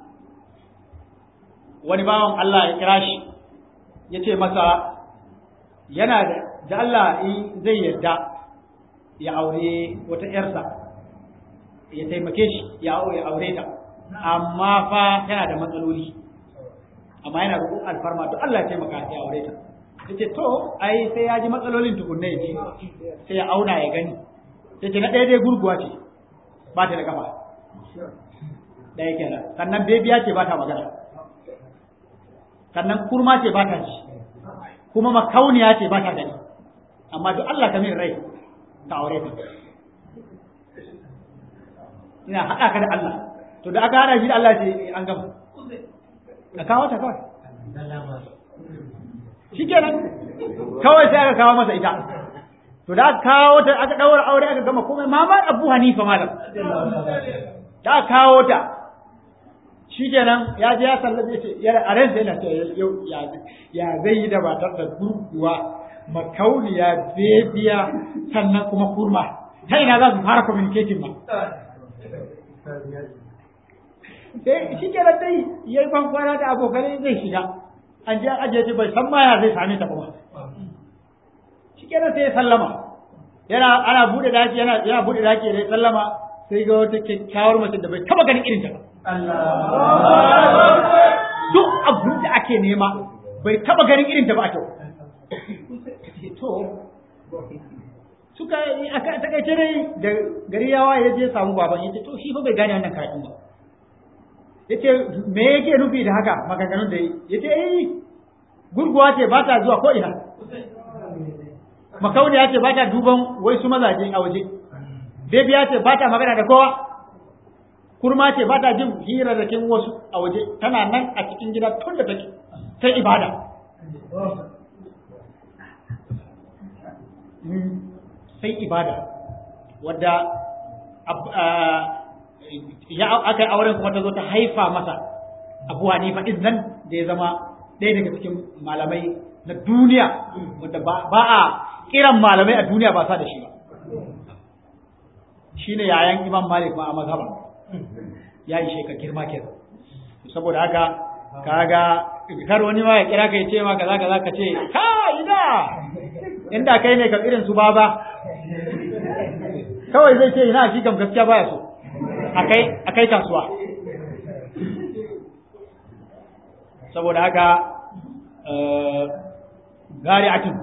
wani bawan Allah ya kira shi ya ce masa yana da Allah zai yarda ya aure wata ‘yarsa ya taimake shi ya aure ta amma fa tana da matsaloli amma yana roƙon alfarma to Allah ya taimaka ya aure ta ya ce to ai sai ya ji matsalolin tukunne ne sai ya auna ya gani ya ce na ɗaya dai gurguwa ce ba ta da kafa ɗaya kenan sannan bebiya ce ba ta magana sannan kurma ce ba ta ji kuma makauniya ce ba ta gani amma duk Allah ka min rai ka aure ta ina haɗa ka da Allah to da aka hada shi da Allah ce an gama ka kawo ta kawai shi kenan kawai sai aka kawo masa ita to da aka kawo ta aka ɗaura aure aka gama komai mama Abu Hanifa malam da aka kawo ta shi kenan ya je ya sallabe ce ya a ransa yana ce yau ya zai yi da matar da gurguwa makauniya bebiya sannan kuma kurma ta ina za su fara communicating ma sai shi kenan dai ya yi kwana da abokanai zai shiga an je an ajiye ce bai san ma ya zai same ta kuma shi kenan sai ya sallama ana bude daki yana bude daki ya sallama sai ga wata kyakkyawar mace da bai taba ganin irin ta ba duk abin da ake nema bai taba ganin irin ta ba a kyau to suka aka takaice dai da gari yawa ya je samu baban yace to shi fa bai gane wannan karatun ba yace me yake nufi da haka maganganun da yace gurguwa ce ba ta zuwa ko ina makauniya ce ba ta duban wai su mazaje a waje bebiya ce ba ta magana da kowa kurma ce ba ta jin hirarrakin wasu a waje tana nan a cikin gida tun da take sai ibada sai ibada wadda ya aka yi auren kuma ta zo ta haifa masa Abu Hanifa din nan da ya zama ɗaya daga cikin malamai na duniya wadda ba a kiran malamai a duniya ba sa da shi ba shine yayan Imam Malik ma a mazhaba ya yi sheka girma ke saboda haka kaga kar wani ma ya kira ka ya ce ma kaza kaza ka ce ka ina inda kai ne kam irin su baba kawai zai ce ina shi kam gaskiya baya so akai kasuwa. Saboda haka gari'atun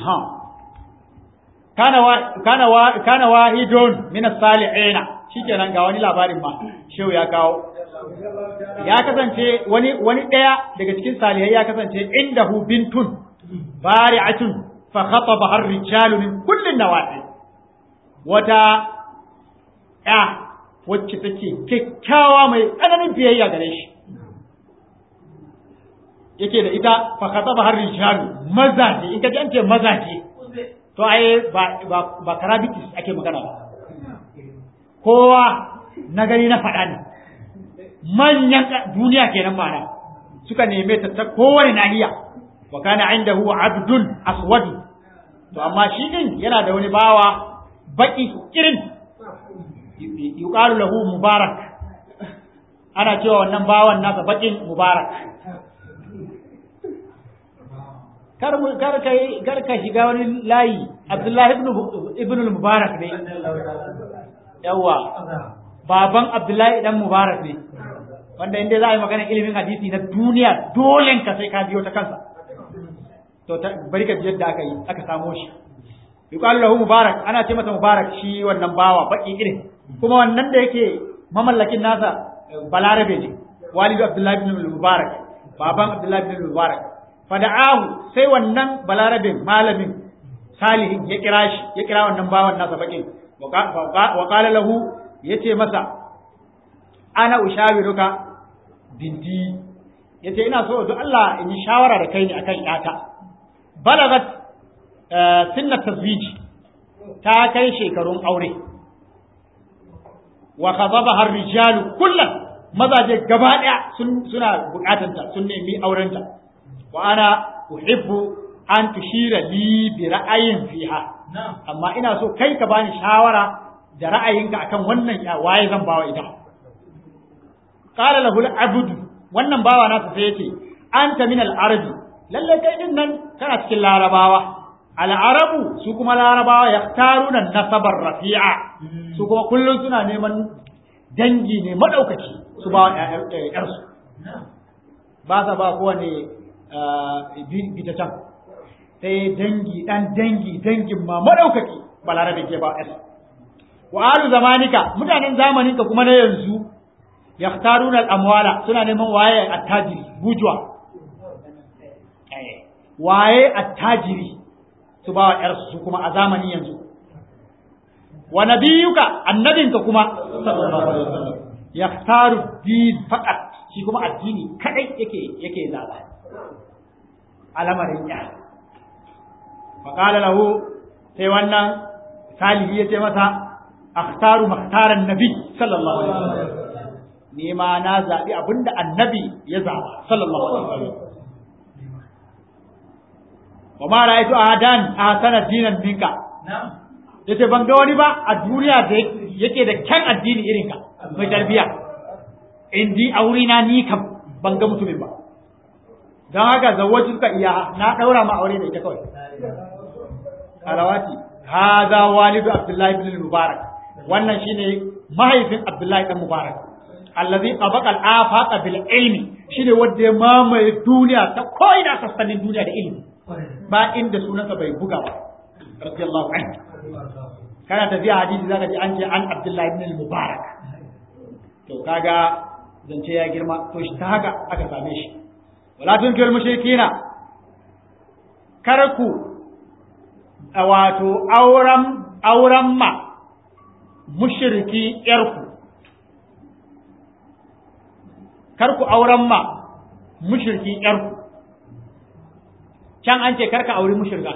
kana wahidun min as-salihin shikenan ga wani labarin ma shehu ya kawo ya kasance wani daya daga cikin salihai ya kasance indahu bintun bari'atun fa khataba ar-rijalu min kulli nawahi wata ya wacce take kikkiawa mai tsananin biyayya gare shi yake da ita fa khataba ar-rijalu mazaje in kaje an ce mazaje to ai ba karabitis ake magana ba kowa na gani na faɗa ne manyan duniya kenan mana suka neme ta kowane nahiya wa kana indahu abdun aswad to amma shi din yana da wani bawa baki irin yuqalu lahu mubarak ana cewa wannan bawan nasa bakin mubarak kar ka shiga wani layi Abdullahi ibn al-Mubarak ne yawa baban Abdullahi dan Mubarak ne wanda inda za a yi magana ilimin hadisi na duniya dole ka sai ka biyo ta kansa to bari ka ji yadda aka samo shi yuqalu lahu Mubarak ana ce masa Mubarak shi wannan bawa baki irin kuma wannan da yake mamallakin nasa Balarabe ne walidu Abdullahi ibn al-Mubarak baban Abdullahi ibn al-Mubarak fada'ahu sai wannan balarabin malamin salihin ya kira wannan bawan nasa bakin wa qala lahu yace masa ana ushawiruka binti yace ina so don Allah in yi shawara da kai ne akan yata balagat sinna tazwiji ta kai shekarun aure wa khadabaha ar-rijalu kullan mazaje gaba daya suna bukatanta sun nemi aurenta wa ana uhibbu an tushira li bi ra'ayin fiha amma ina so kai ka bani shawara da ra'ayinka akan wannan waye zan bawa ita qala lahu al-abd wannan bawa nasa sai yace anta min al-arabi lalle kai din nan kana cikin larabawa al-arabu su kuma larabawa yaktaruna nasabar rafi'a su kuma kullun suna neman dangi ne madaukaki su ba ƴarsu ba sa ba kowane bita can sai dangin ma madaukaki balarabe ke ba es wa alu zamanika mutanen zamaninka kuma na yanzu yaktaruna al-amwala suna neman waye attajiri bujwa waye attajiri su ba wa yar su kuma a zamanin yanzu wa nabiyuka annabinka kuma sallallahu alaihi wasallam yaktaru din faqat shi kuma addini kadai yake zaba alamarin ya faqala lahu sai wannan salihi yace masa akhtaru makhtaran nabi sallallahu alaihi wasallam ni ma na zabi abinda annabi ya zaba sallallahu alaihi wasallam wa ma ra'aytu ahadan ahsana dinan minka yace ban ga wani ba a duniya da yake da kyan addini irin ka mai tarbiya indi aurina ni kam ban ga mutumin ba don haka zawwajinka iya na daura ma aure da ita kawai alawati hadha walidu abdullahi ibn mubarak wannan shine mahaifin abdullahi dan mubarak allazi qabaqa al-afaq bil ilmi shine wanda ya mamaye duniya ta koina sassanin duniya da ilimi ba inda sunansa bai buga ba radiyallahu anhu kana tafiya hadisi zaka ji an ce an abdullahi ibn mubarak to kaga zance ya girma to shi ta haka aka same shi wala tunkir mushrikina karku wato auren ma mushriki yarku karku auren ma mushriki yarku can an ce karka auri mushrika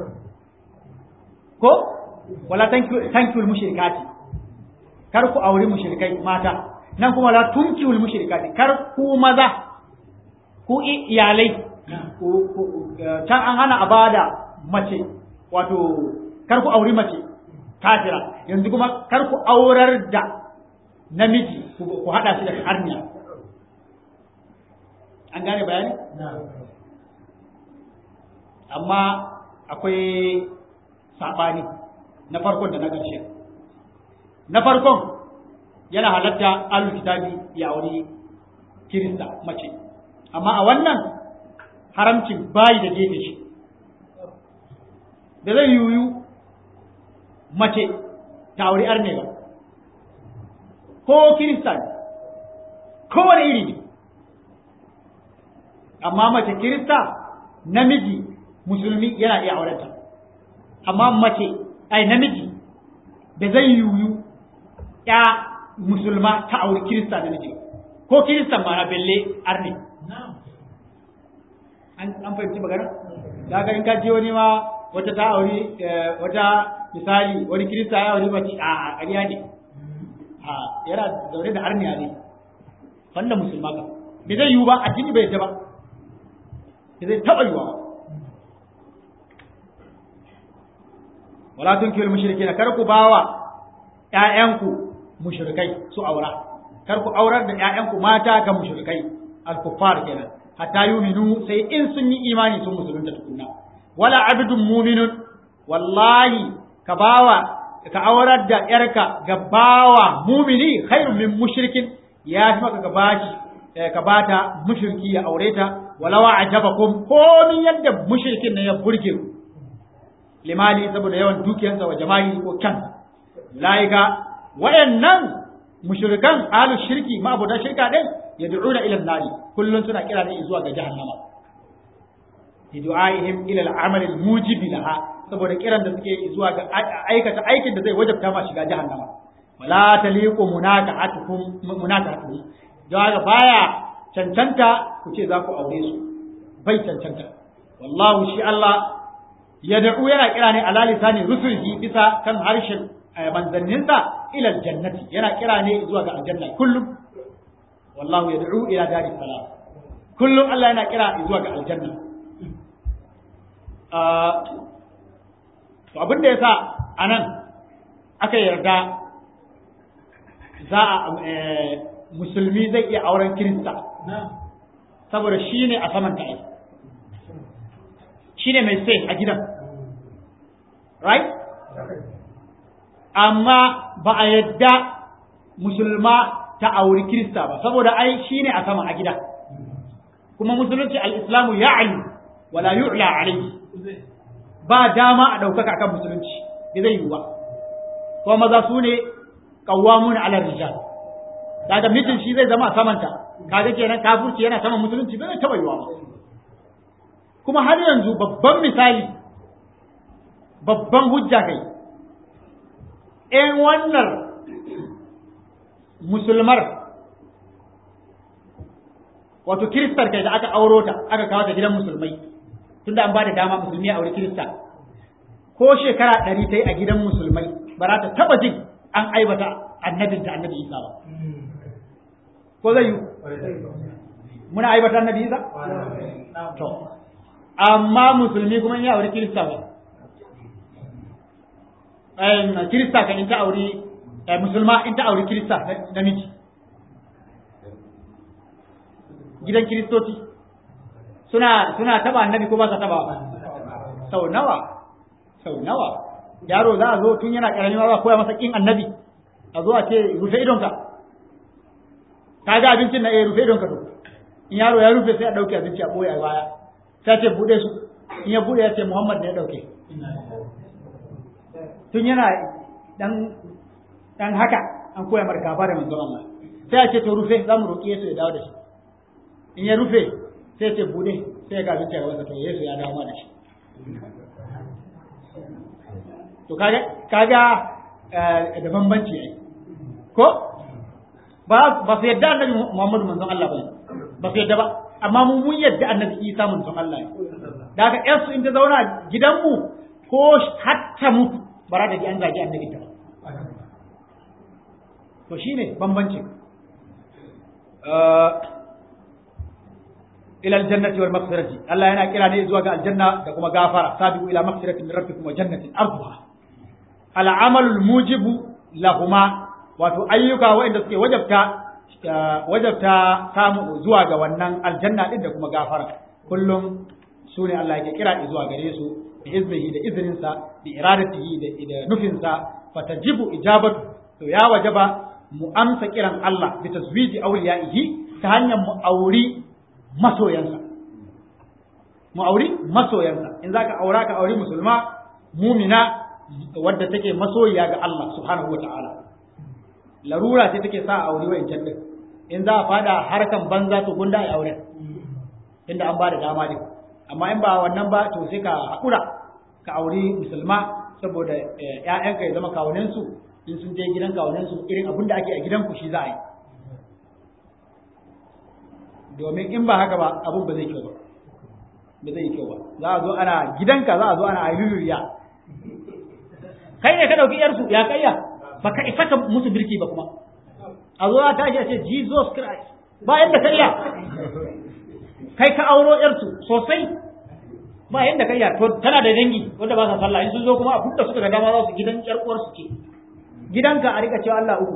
ko wala tankul mushrikati karku auri mushrikai mata nan kuma la tunkul mushrikati karku maza ku iyalai can an hana abada mace wato karku auri mace kafira yanzu kuma karku aurar da namiji ku hada shi da harniya an gane bayani amma akwai sabani na farkon da na ƙarshe. Na farkon yana halatta ahlul kitabi ya auri kirista mace, amma a wannan haramcin bayi da gefe shi, da zai yiwu mace ta auri arne ba, ko kirista ne, kowane iri ne, amma mace kirista namiji musulmi yana iya aurenta, amma mace namiji da zai yiwu ya musulma ta auri kirista namiji ko kiristan ma na belle arne. An fahimci magana? Da ga in ka je wani ma wata ta auri wata misali wani kirista ya auri mace a ƙarya ne, yana zaune da arniya ne wanda musulma ka bai zai yiwu ba, addini bai yadda ba, bai zai taɓa yiwa ba. wala tunkihul mushrikeena, kar ku bawa ƴaƴanku mushrikai su aura, kar ku aurar da ƴaƴanku mata ga mushrikai al-kuffar kenan, hatta yuminu, sai in sun yi imani sun musulunta tukunna. Wala abdun mu'minun, wallahi ka aurar da ƴarka ga bawa mu'mini khairun min mushrikin, ya fi maka ka bata mushriki ya aure ta. Wala wa'ajabakum, komin yadda mushrikin ne ya burge ku, limali saboda yawan dukiyarsa wa jama'i ko kyan laika wayannan mushrikan ahlu shirki ma abuda shirka din yad'una ila an-nari, kullun suna kira ne zuwa ga jahannama, bidu'aihim ila al-amal al-mujib laha, saboda kiran da suke zuwa ga aikata aikin da zai wajabta ma shiga jahannama. Wala taliqu munakahatukum daga baya cancanta ku ce za ku aure su, bai cancanta. Wallahu shi Allah yad'u yana kira ne ala lisani rusulihi, bisa kan harshen manzanninsa ila aljannati, yana kira ne zuwa ga aljanna kullum. Wallahu yad'u ila daris salam, kullum Allah yana kira zuwa ga aljanna. To abin da yasa anan aka yarda za a musulmi zai iya auren kirista, saboda shine a saman ta aiki, shine mai sai a gidan, right? Amma ba a yadda musulma ta auri kirista ba, saboda ai shine a sama a gida, kuma musulunci al-islamu ya'lu wala yu'la alayhi, ba dama a ɗaukaka kan musulunci, bai zai yi ba. Kuma maza su ne qawwamun 'ala rijal, daga mijin shi zai zama a samanta, kaga kenan kafirci yana saman musulunci, bai taɓa yiwa ba. Kuma har yanzu babban misali, babban hujja kai, in wannan musulmar wato kiristar kai da aka auro ta aka kawo ta gidan musulmai, tunda an ba da dama musulmi a aure kirista, ko shekara 100 ta yi a gidan musulmai ba za ta taba jin an aibata annabinta annabi Isa ba. Ko zai yi? Muna aibata annabi Isa? To, amma musulmi kuma ya aure kirista ba. Kirista kan in ta aure musulma in ta aure kirista namiji, gidan kiristoci suna taba annabi ko ba sa taba? Sau nawa yaro za a zo tun yana karami ma za a koya masa kin annabi, a zo a ce rufe idonka, ka ga abincin na rufe idonka, to in yaro ya rufe sai a dauke abinci a boye a baya, sai ce bude su, in ya bude ya ce Muhammad ne ya dauke, tun yana dan haka an koya mar gaba da manzon Allah, sai a ce to rufe, za mu roƙi Yesu ya dawo da shi, in ya rufe sai ya ce bude, sai ya ga abinci a wasa, to Yesu ya dawo da shi. To kaga da bambanci ai, ko ba su yadda annabi Muhammadu manzon Allah ba su yadda ba, amma mun yadda annabi Isa manzon Allah ne. Da haka ƴarsu in ta zauna gidanmu ko hatta mutu ba za ta ji an zagi annabi ta ba. To shine bambanci. ila aljannati wal maghfirati, Allah yana kira ne zuwa ga aljanna da kuma gafara, sabiqu ila maghfiratin min rabbikum wa jannatin arduha al'amalul mujibu lahuma, wato ayyuka waɗanda suke wajabta samu zuwa ga wannan aljanna din da kuma gafara, kullum su ne Allah yake kira zuwa gare su bi iznihi da izininsa bi iradatihi da nufinsa fatajibu ijabatu to ya wajaba mu amsa kiran Allah bi tazwiji awliyaihi ta hanyar mu auri masoyansa in zaka aura ka auri musulma mumina wadda take masoyiya ga Allah subhanahu wataala larura ce take sa auri wa janna in za a fada harkan banza to gunda ai aure inda an bada dama ne amma in ba wannan ba to sai ka hakura ka auri musulma saboda ƴaƴanka ya zama kawunan su in sun je gidan kawunan su irin abin da ake a gidanku shi za a yi domin in ba haka ba abun ba zai kyau ba za a zo ana gidanka za a zo ana ayyuriya kai ne ka dauki yarsu ya kayya baka isa ka musu birki ba kuma a zo ta tashi a ce Jesus Christ ba yanda kayya kai ka auro yarsu sosai ba yanda kayya to tana da dangi wanda ba sa sallah in sun zo kuma abin da suka ga dama za su gidan yar uwar su ce gidanka a rika cewa Allah uku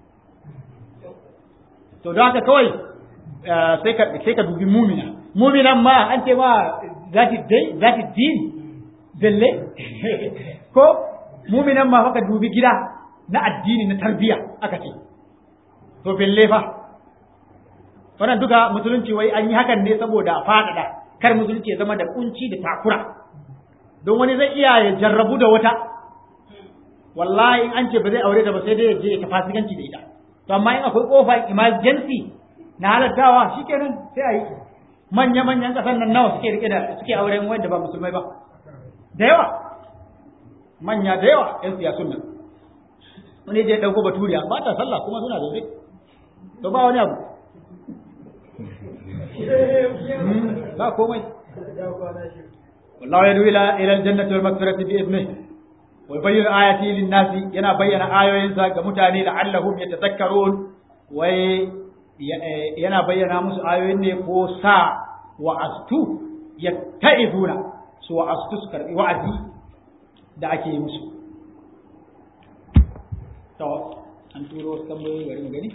to don haka kawai sai ka dubi muminan ma an ce ma zati din dalle ko muminan ma ka dubi gida na addini na tarbiya aka ce to belle fa wannan duka musulunci wai an yi hakan ne saboda faɗaɗa kar musulunci ya zama da kunci da takura don wani zai iya ya jarrabu da wata wallahi in an ce ba zai aure da ba sai dai ya je ta fasikanci da ita to amma in akwai kofar emergency na halattawa shikenan sai a yi manya-manyan kasan nan nawa suke auren wanda ba musulmai ba da yawa manya da yawa yan siyasun nan wani je dauko baturiya ba ta sallah kuma suna zaune to ba wani abu ba komai wallahu yadu ila aljannati wal maghfirati bi idnihi wa yubayyinu ayati lin nasi yana bayyana ayoyinsa ga mutane la'allahum yatadhakkarun wai yana bayyana musu ayoyin ne ko sa wa'astu yatta'izuna su wa'astu su karbi wa'azi da ake yi musu to an turo wasu tambayoyi bari mu gani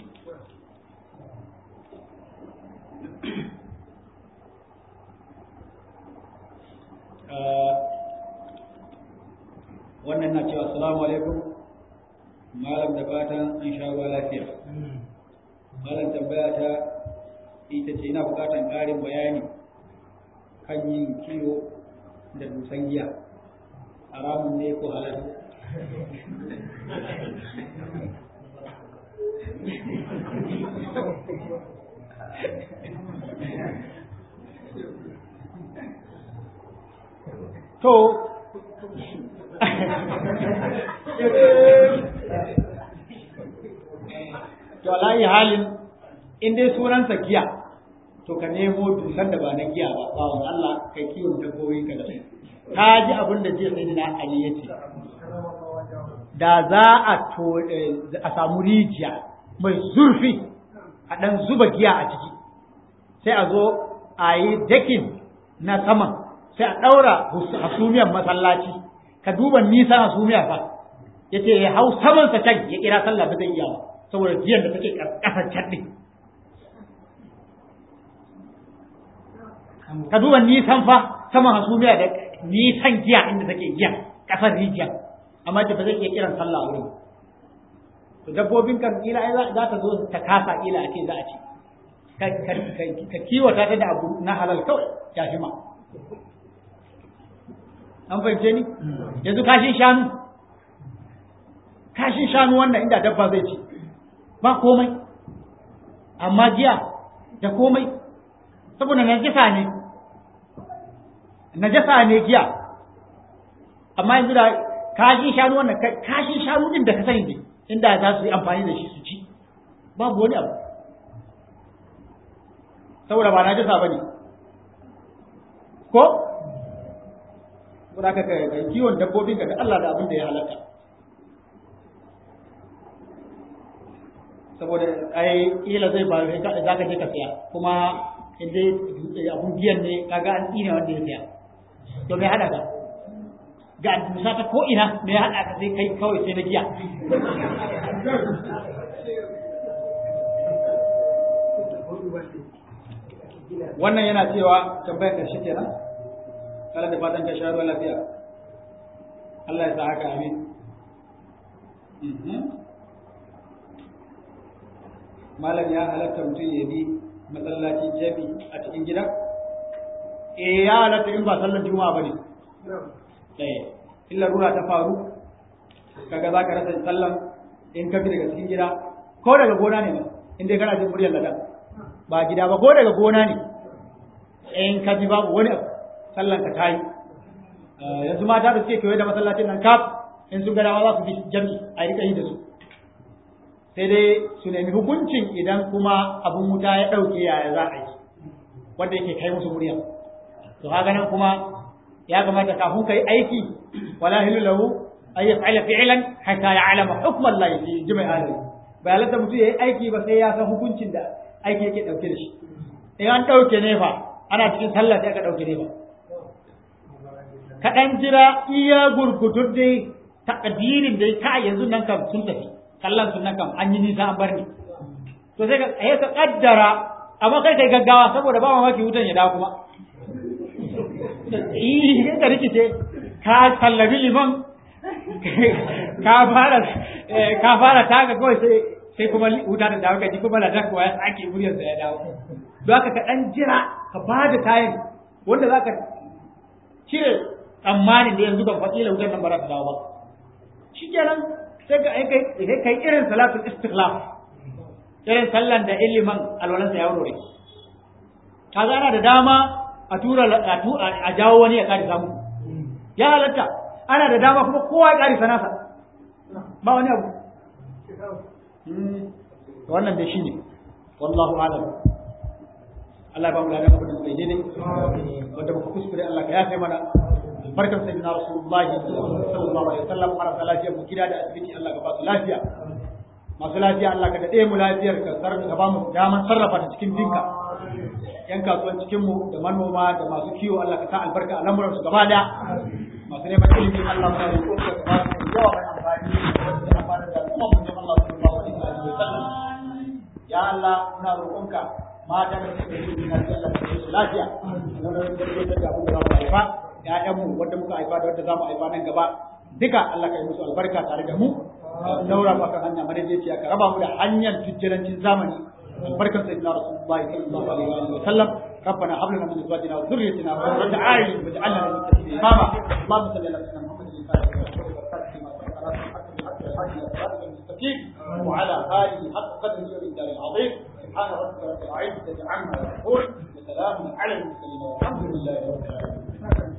wannan na cewa assalamu alaikum malam da fatan an sha ruwa lafiya malam tambaya ta ita ce ina bukatan ƙarin bayani kan yin kiwo da dusan giya haramun ne ko halal to alayi halin in dai sunansa giya to ka nemo dusan da ba na giya ba bawon Allah kai kiwon dabbobin ka da su ka ji abin da jiya sai na Ali ya ce da za a samu rijiya mai zurfi a dan zuba giya a ciki sai a zo a yi dakin na saman sai a ɗaura hasumiyar masallaci ka duba nisan hasumiya fa yace ya hau saman sa can ya kira sallah ba zai iya ba saboda jiyar da take kasar can din ka duba nisan fa saman hasumiya da nisan giya inda take giya kasar rijiya amma ce ba zai iya kiran sallah wurin to dabbobin kan ila za ta zo ta kasa ila ake za a ci ka kiwata ta da abu na halal kawai ya fi ma an fahimce ni yanzu kashin shanu wannan inda dabba zai ci ba komai amma giya da komai saboda najasa ne giya amma yanzu da kashin shanu wannan kashin shanu din da ka sani ne inda za su yi amfani da shi su ci babu wani abu saboda ba najasa bane ko saboda ka kiwon dabbobin ka da Allah da abin da ya halatta saboda ai kila zai ba za ka je ka siya kuma in dai abun biyan ne kaga an tsine wanda ya siya to me hada ka ga musata ko ina me ya hada ka sai kai kawai sai na giya wannan yana cewa tambayar karshe kenan kala da fatan ka sha ruwa lafiya Allah ya sa haka amin. Malam ya halatta mutum ya bi masallaci jami a cikin gida? Ya halatta in ba sallar juma'a bane. Illa ruwa ta faru kaga za ka rasa sallan in ka bi daga cikin gida ko daga gona ne ba in dai kana jin muryar ladan ba gida ba ko daga gona ne in ka bi babu wani sallan ka tayi. Yanzu mata da suke kewaye da masallacin nan kaf in sun ga dama za su bi jami a rika yi da su sai dai su nemi hukuncin idan kuma abun wuta ya ɗauke yaya za a yi wanda yake kai musu murya to haka nan kuma ya kamata kafin kai aiki wala hilu lahu ay yaf'ala fi'lan hatta ya'lama hukm Allah fi jami'i alai ba halatta mutum yayi aiki ba sai ya san hukuncin da aiki yake dauke da shi in an dauke ne fa ana cikin sallah sai aka dauke ne fa kaɗan jira iya gurgudur dai takdirin dai ta yanzu nan kam sun tafi sallan sun nan kam an yi nisa an bar ni to sai ka kaddara amma kai gaggawa saboda ba mamaki wutan ya dawo kuma ka rikice ka sallabi liman ka fara taka kawai sai kuma wuta da dawo gaji kuma ladan kuwa ya sake muryarsa ya dawo don haka ka ɗan jira ka ba da tayin wanda za ka cire tsammanin da yanzu kan fakila wutar nan ba za ta dawo ba shi kenan sai ka kai irin salatul istikhlaf irin sallan da iliman alwalansa ya wurare ka gana da dama a tura a jawo wani ya kari samu ya halatta ana da dama kuma kowa ya kari sanasa ba wani abu wannan da shi ne wallahu alam Allah ba mu ladan abin da muke daidai wanda muka kuskure Allah ka yafe mana barkan sayyidina rasulullahi sallallahu alaihi wasallam marasa lafiya mu gida da asibiti Allah ka ba su lafiya masu lafiya Allah ka dade mu lafiyar ka ba mu daman sarrafa ta cikin dinka yan kasuwan cikin mu da manoma da masu kiwo Allah ka sa albarka a lamuran su gaba daya masu neman ilimi Allah ka roƙo ka ba su yawa mai amfani da amfani da kuma mun ji Allah sallallahu alaihi wasallam ya Allah muna roƙonka mata da suke cikin Allah ka su lafiya mun da abin da za mu haifa ƴaƴanmu wanda muka haifa da wanda za mu haifa nan gaba duka Allah ka yi musu albarka tare da mu daura maka hanya madaidaiciya ka raba mu da hanyar tujjirancin zamani albarkan sayyidina rasulullahi sallallahu alaihi wa sallam ربنا هب لنا من ازواجنا وذريتنا قرة اعين واجعلنا للمتقين اماما اللهم صل على سيدنا محمد وعلى اله حق قدره والمقدار العظيم سبحان ربك رب العزه عما يصفون وسلام على المرسلين والحمد لله رب العالمين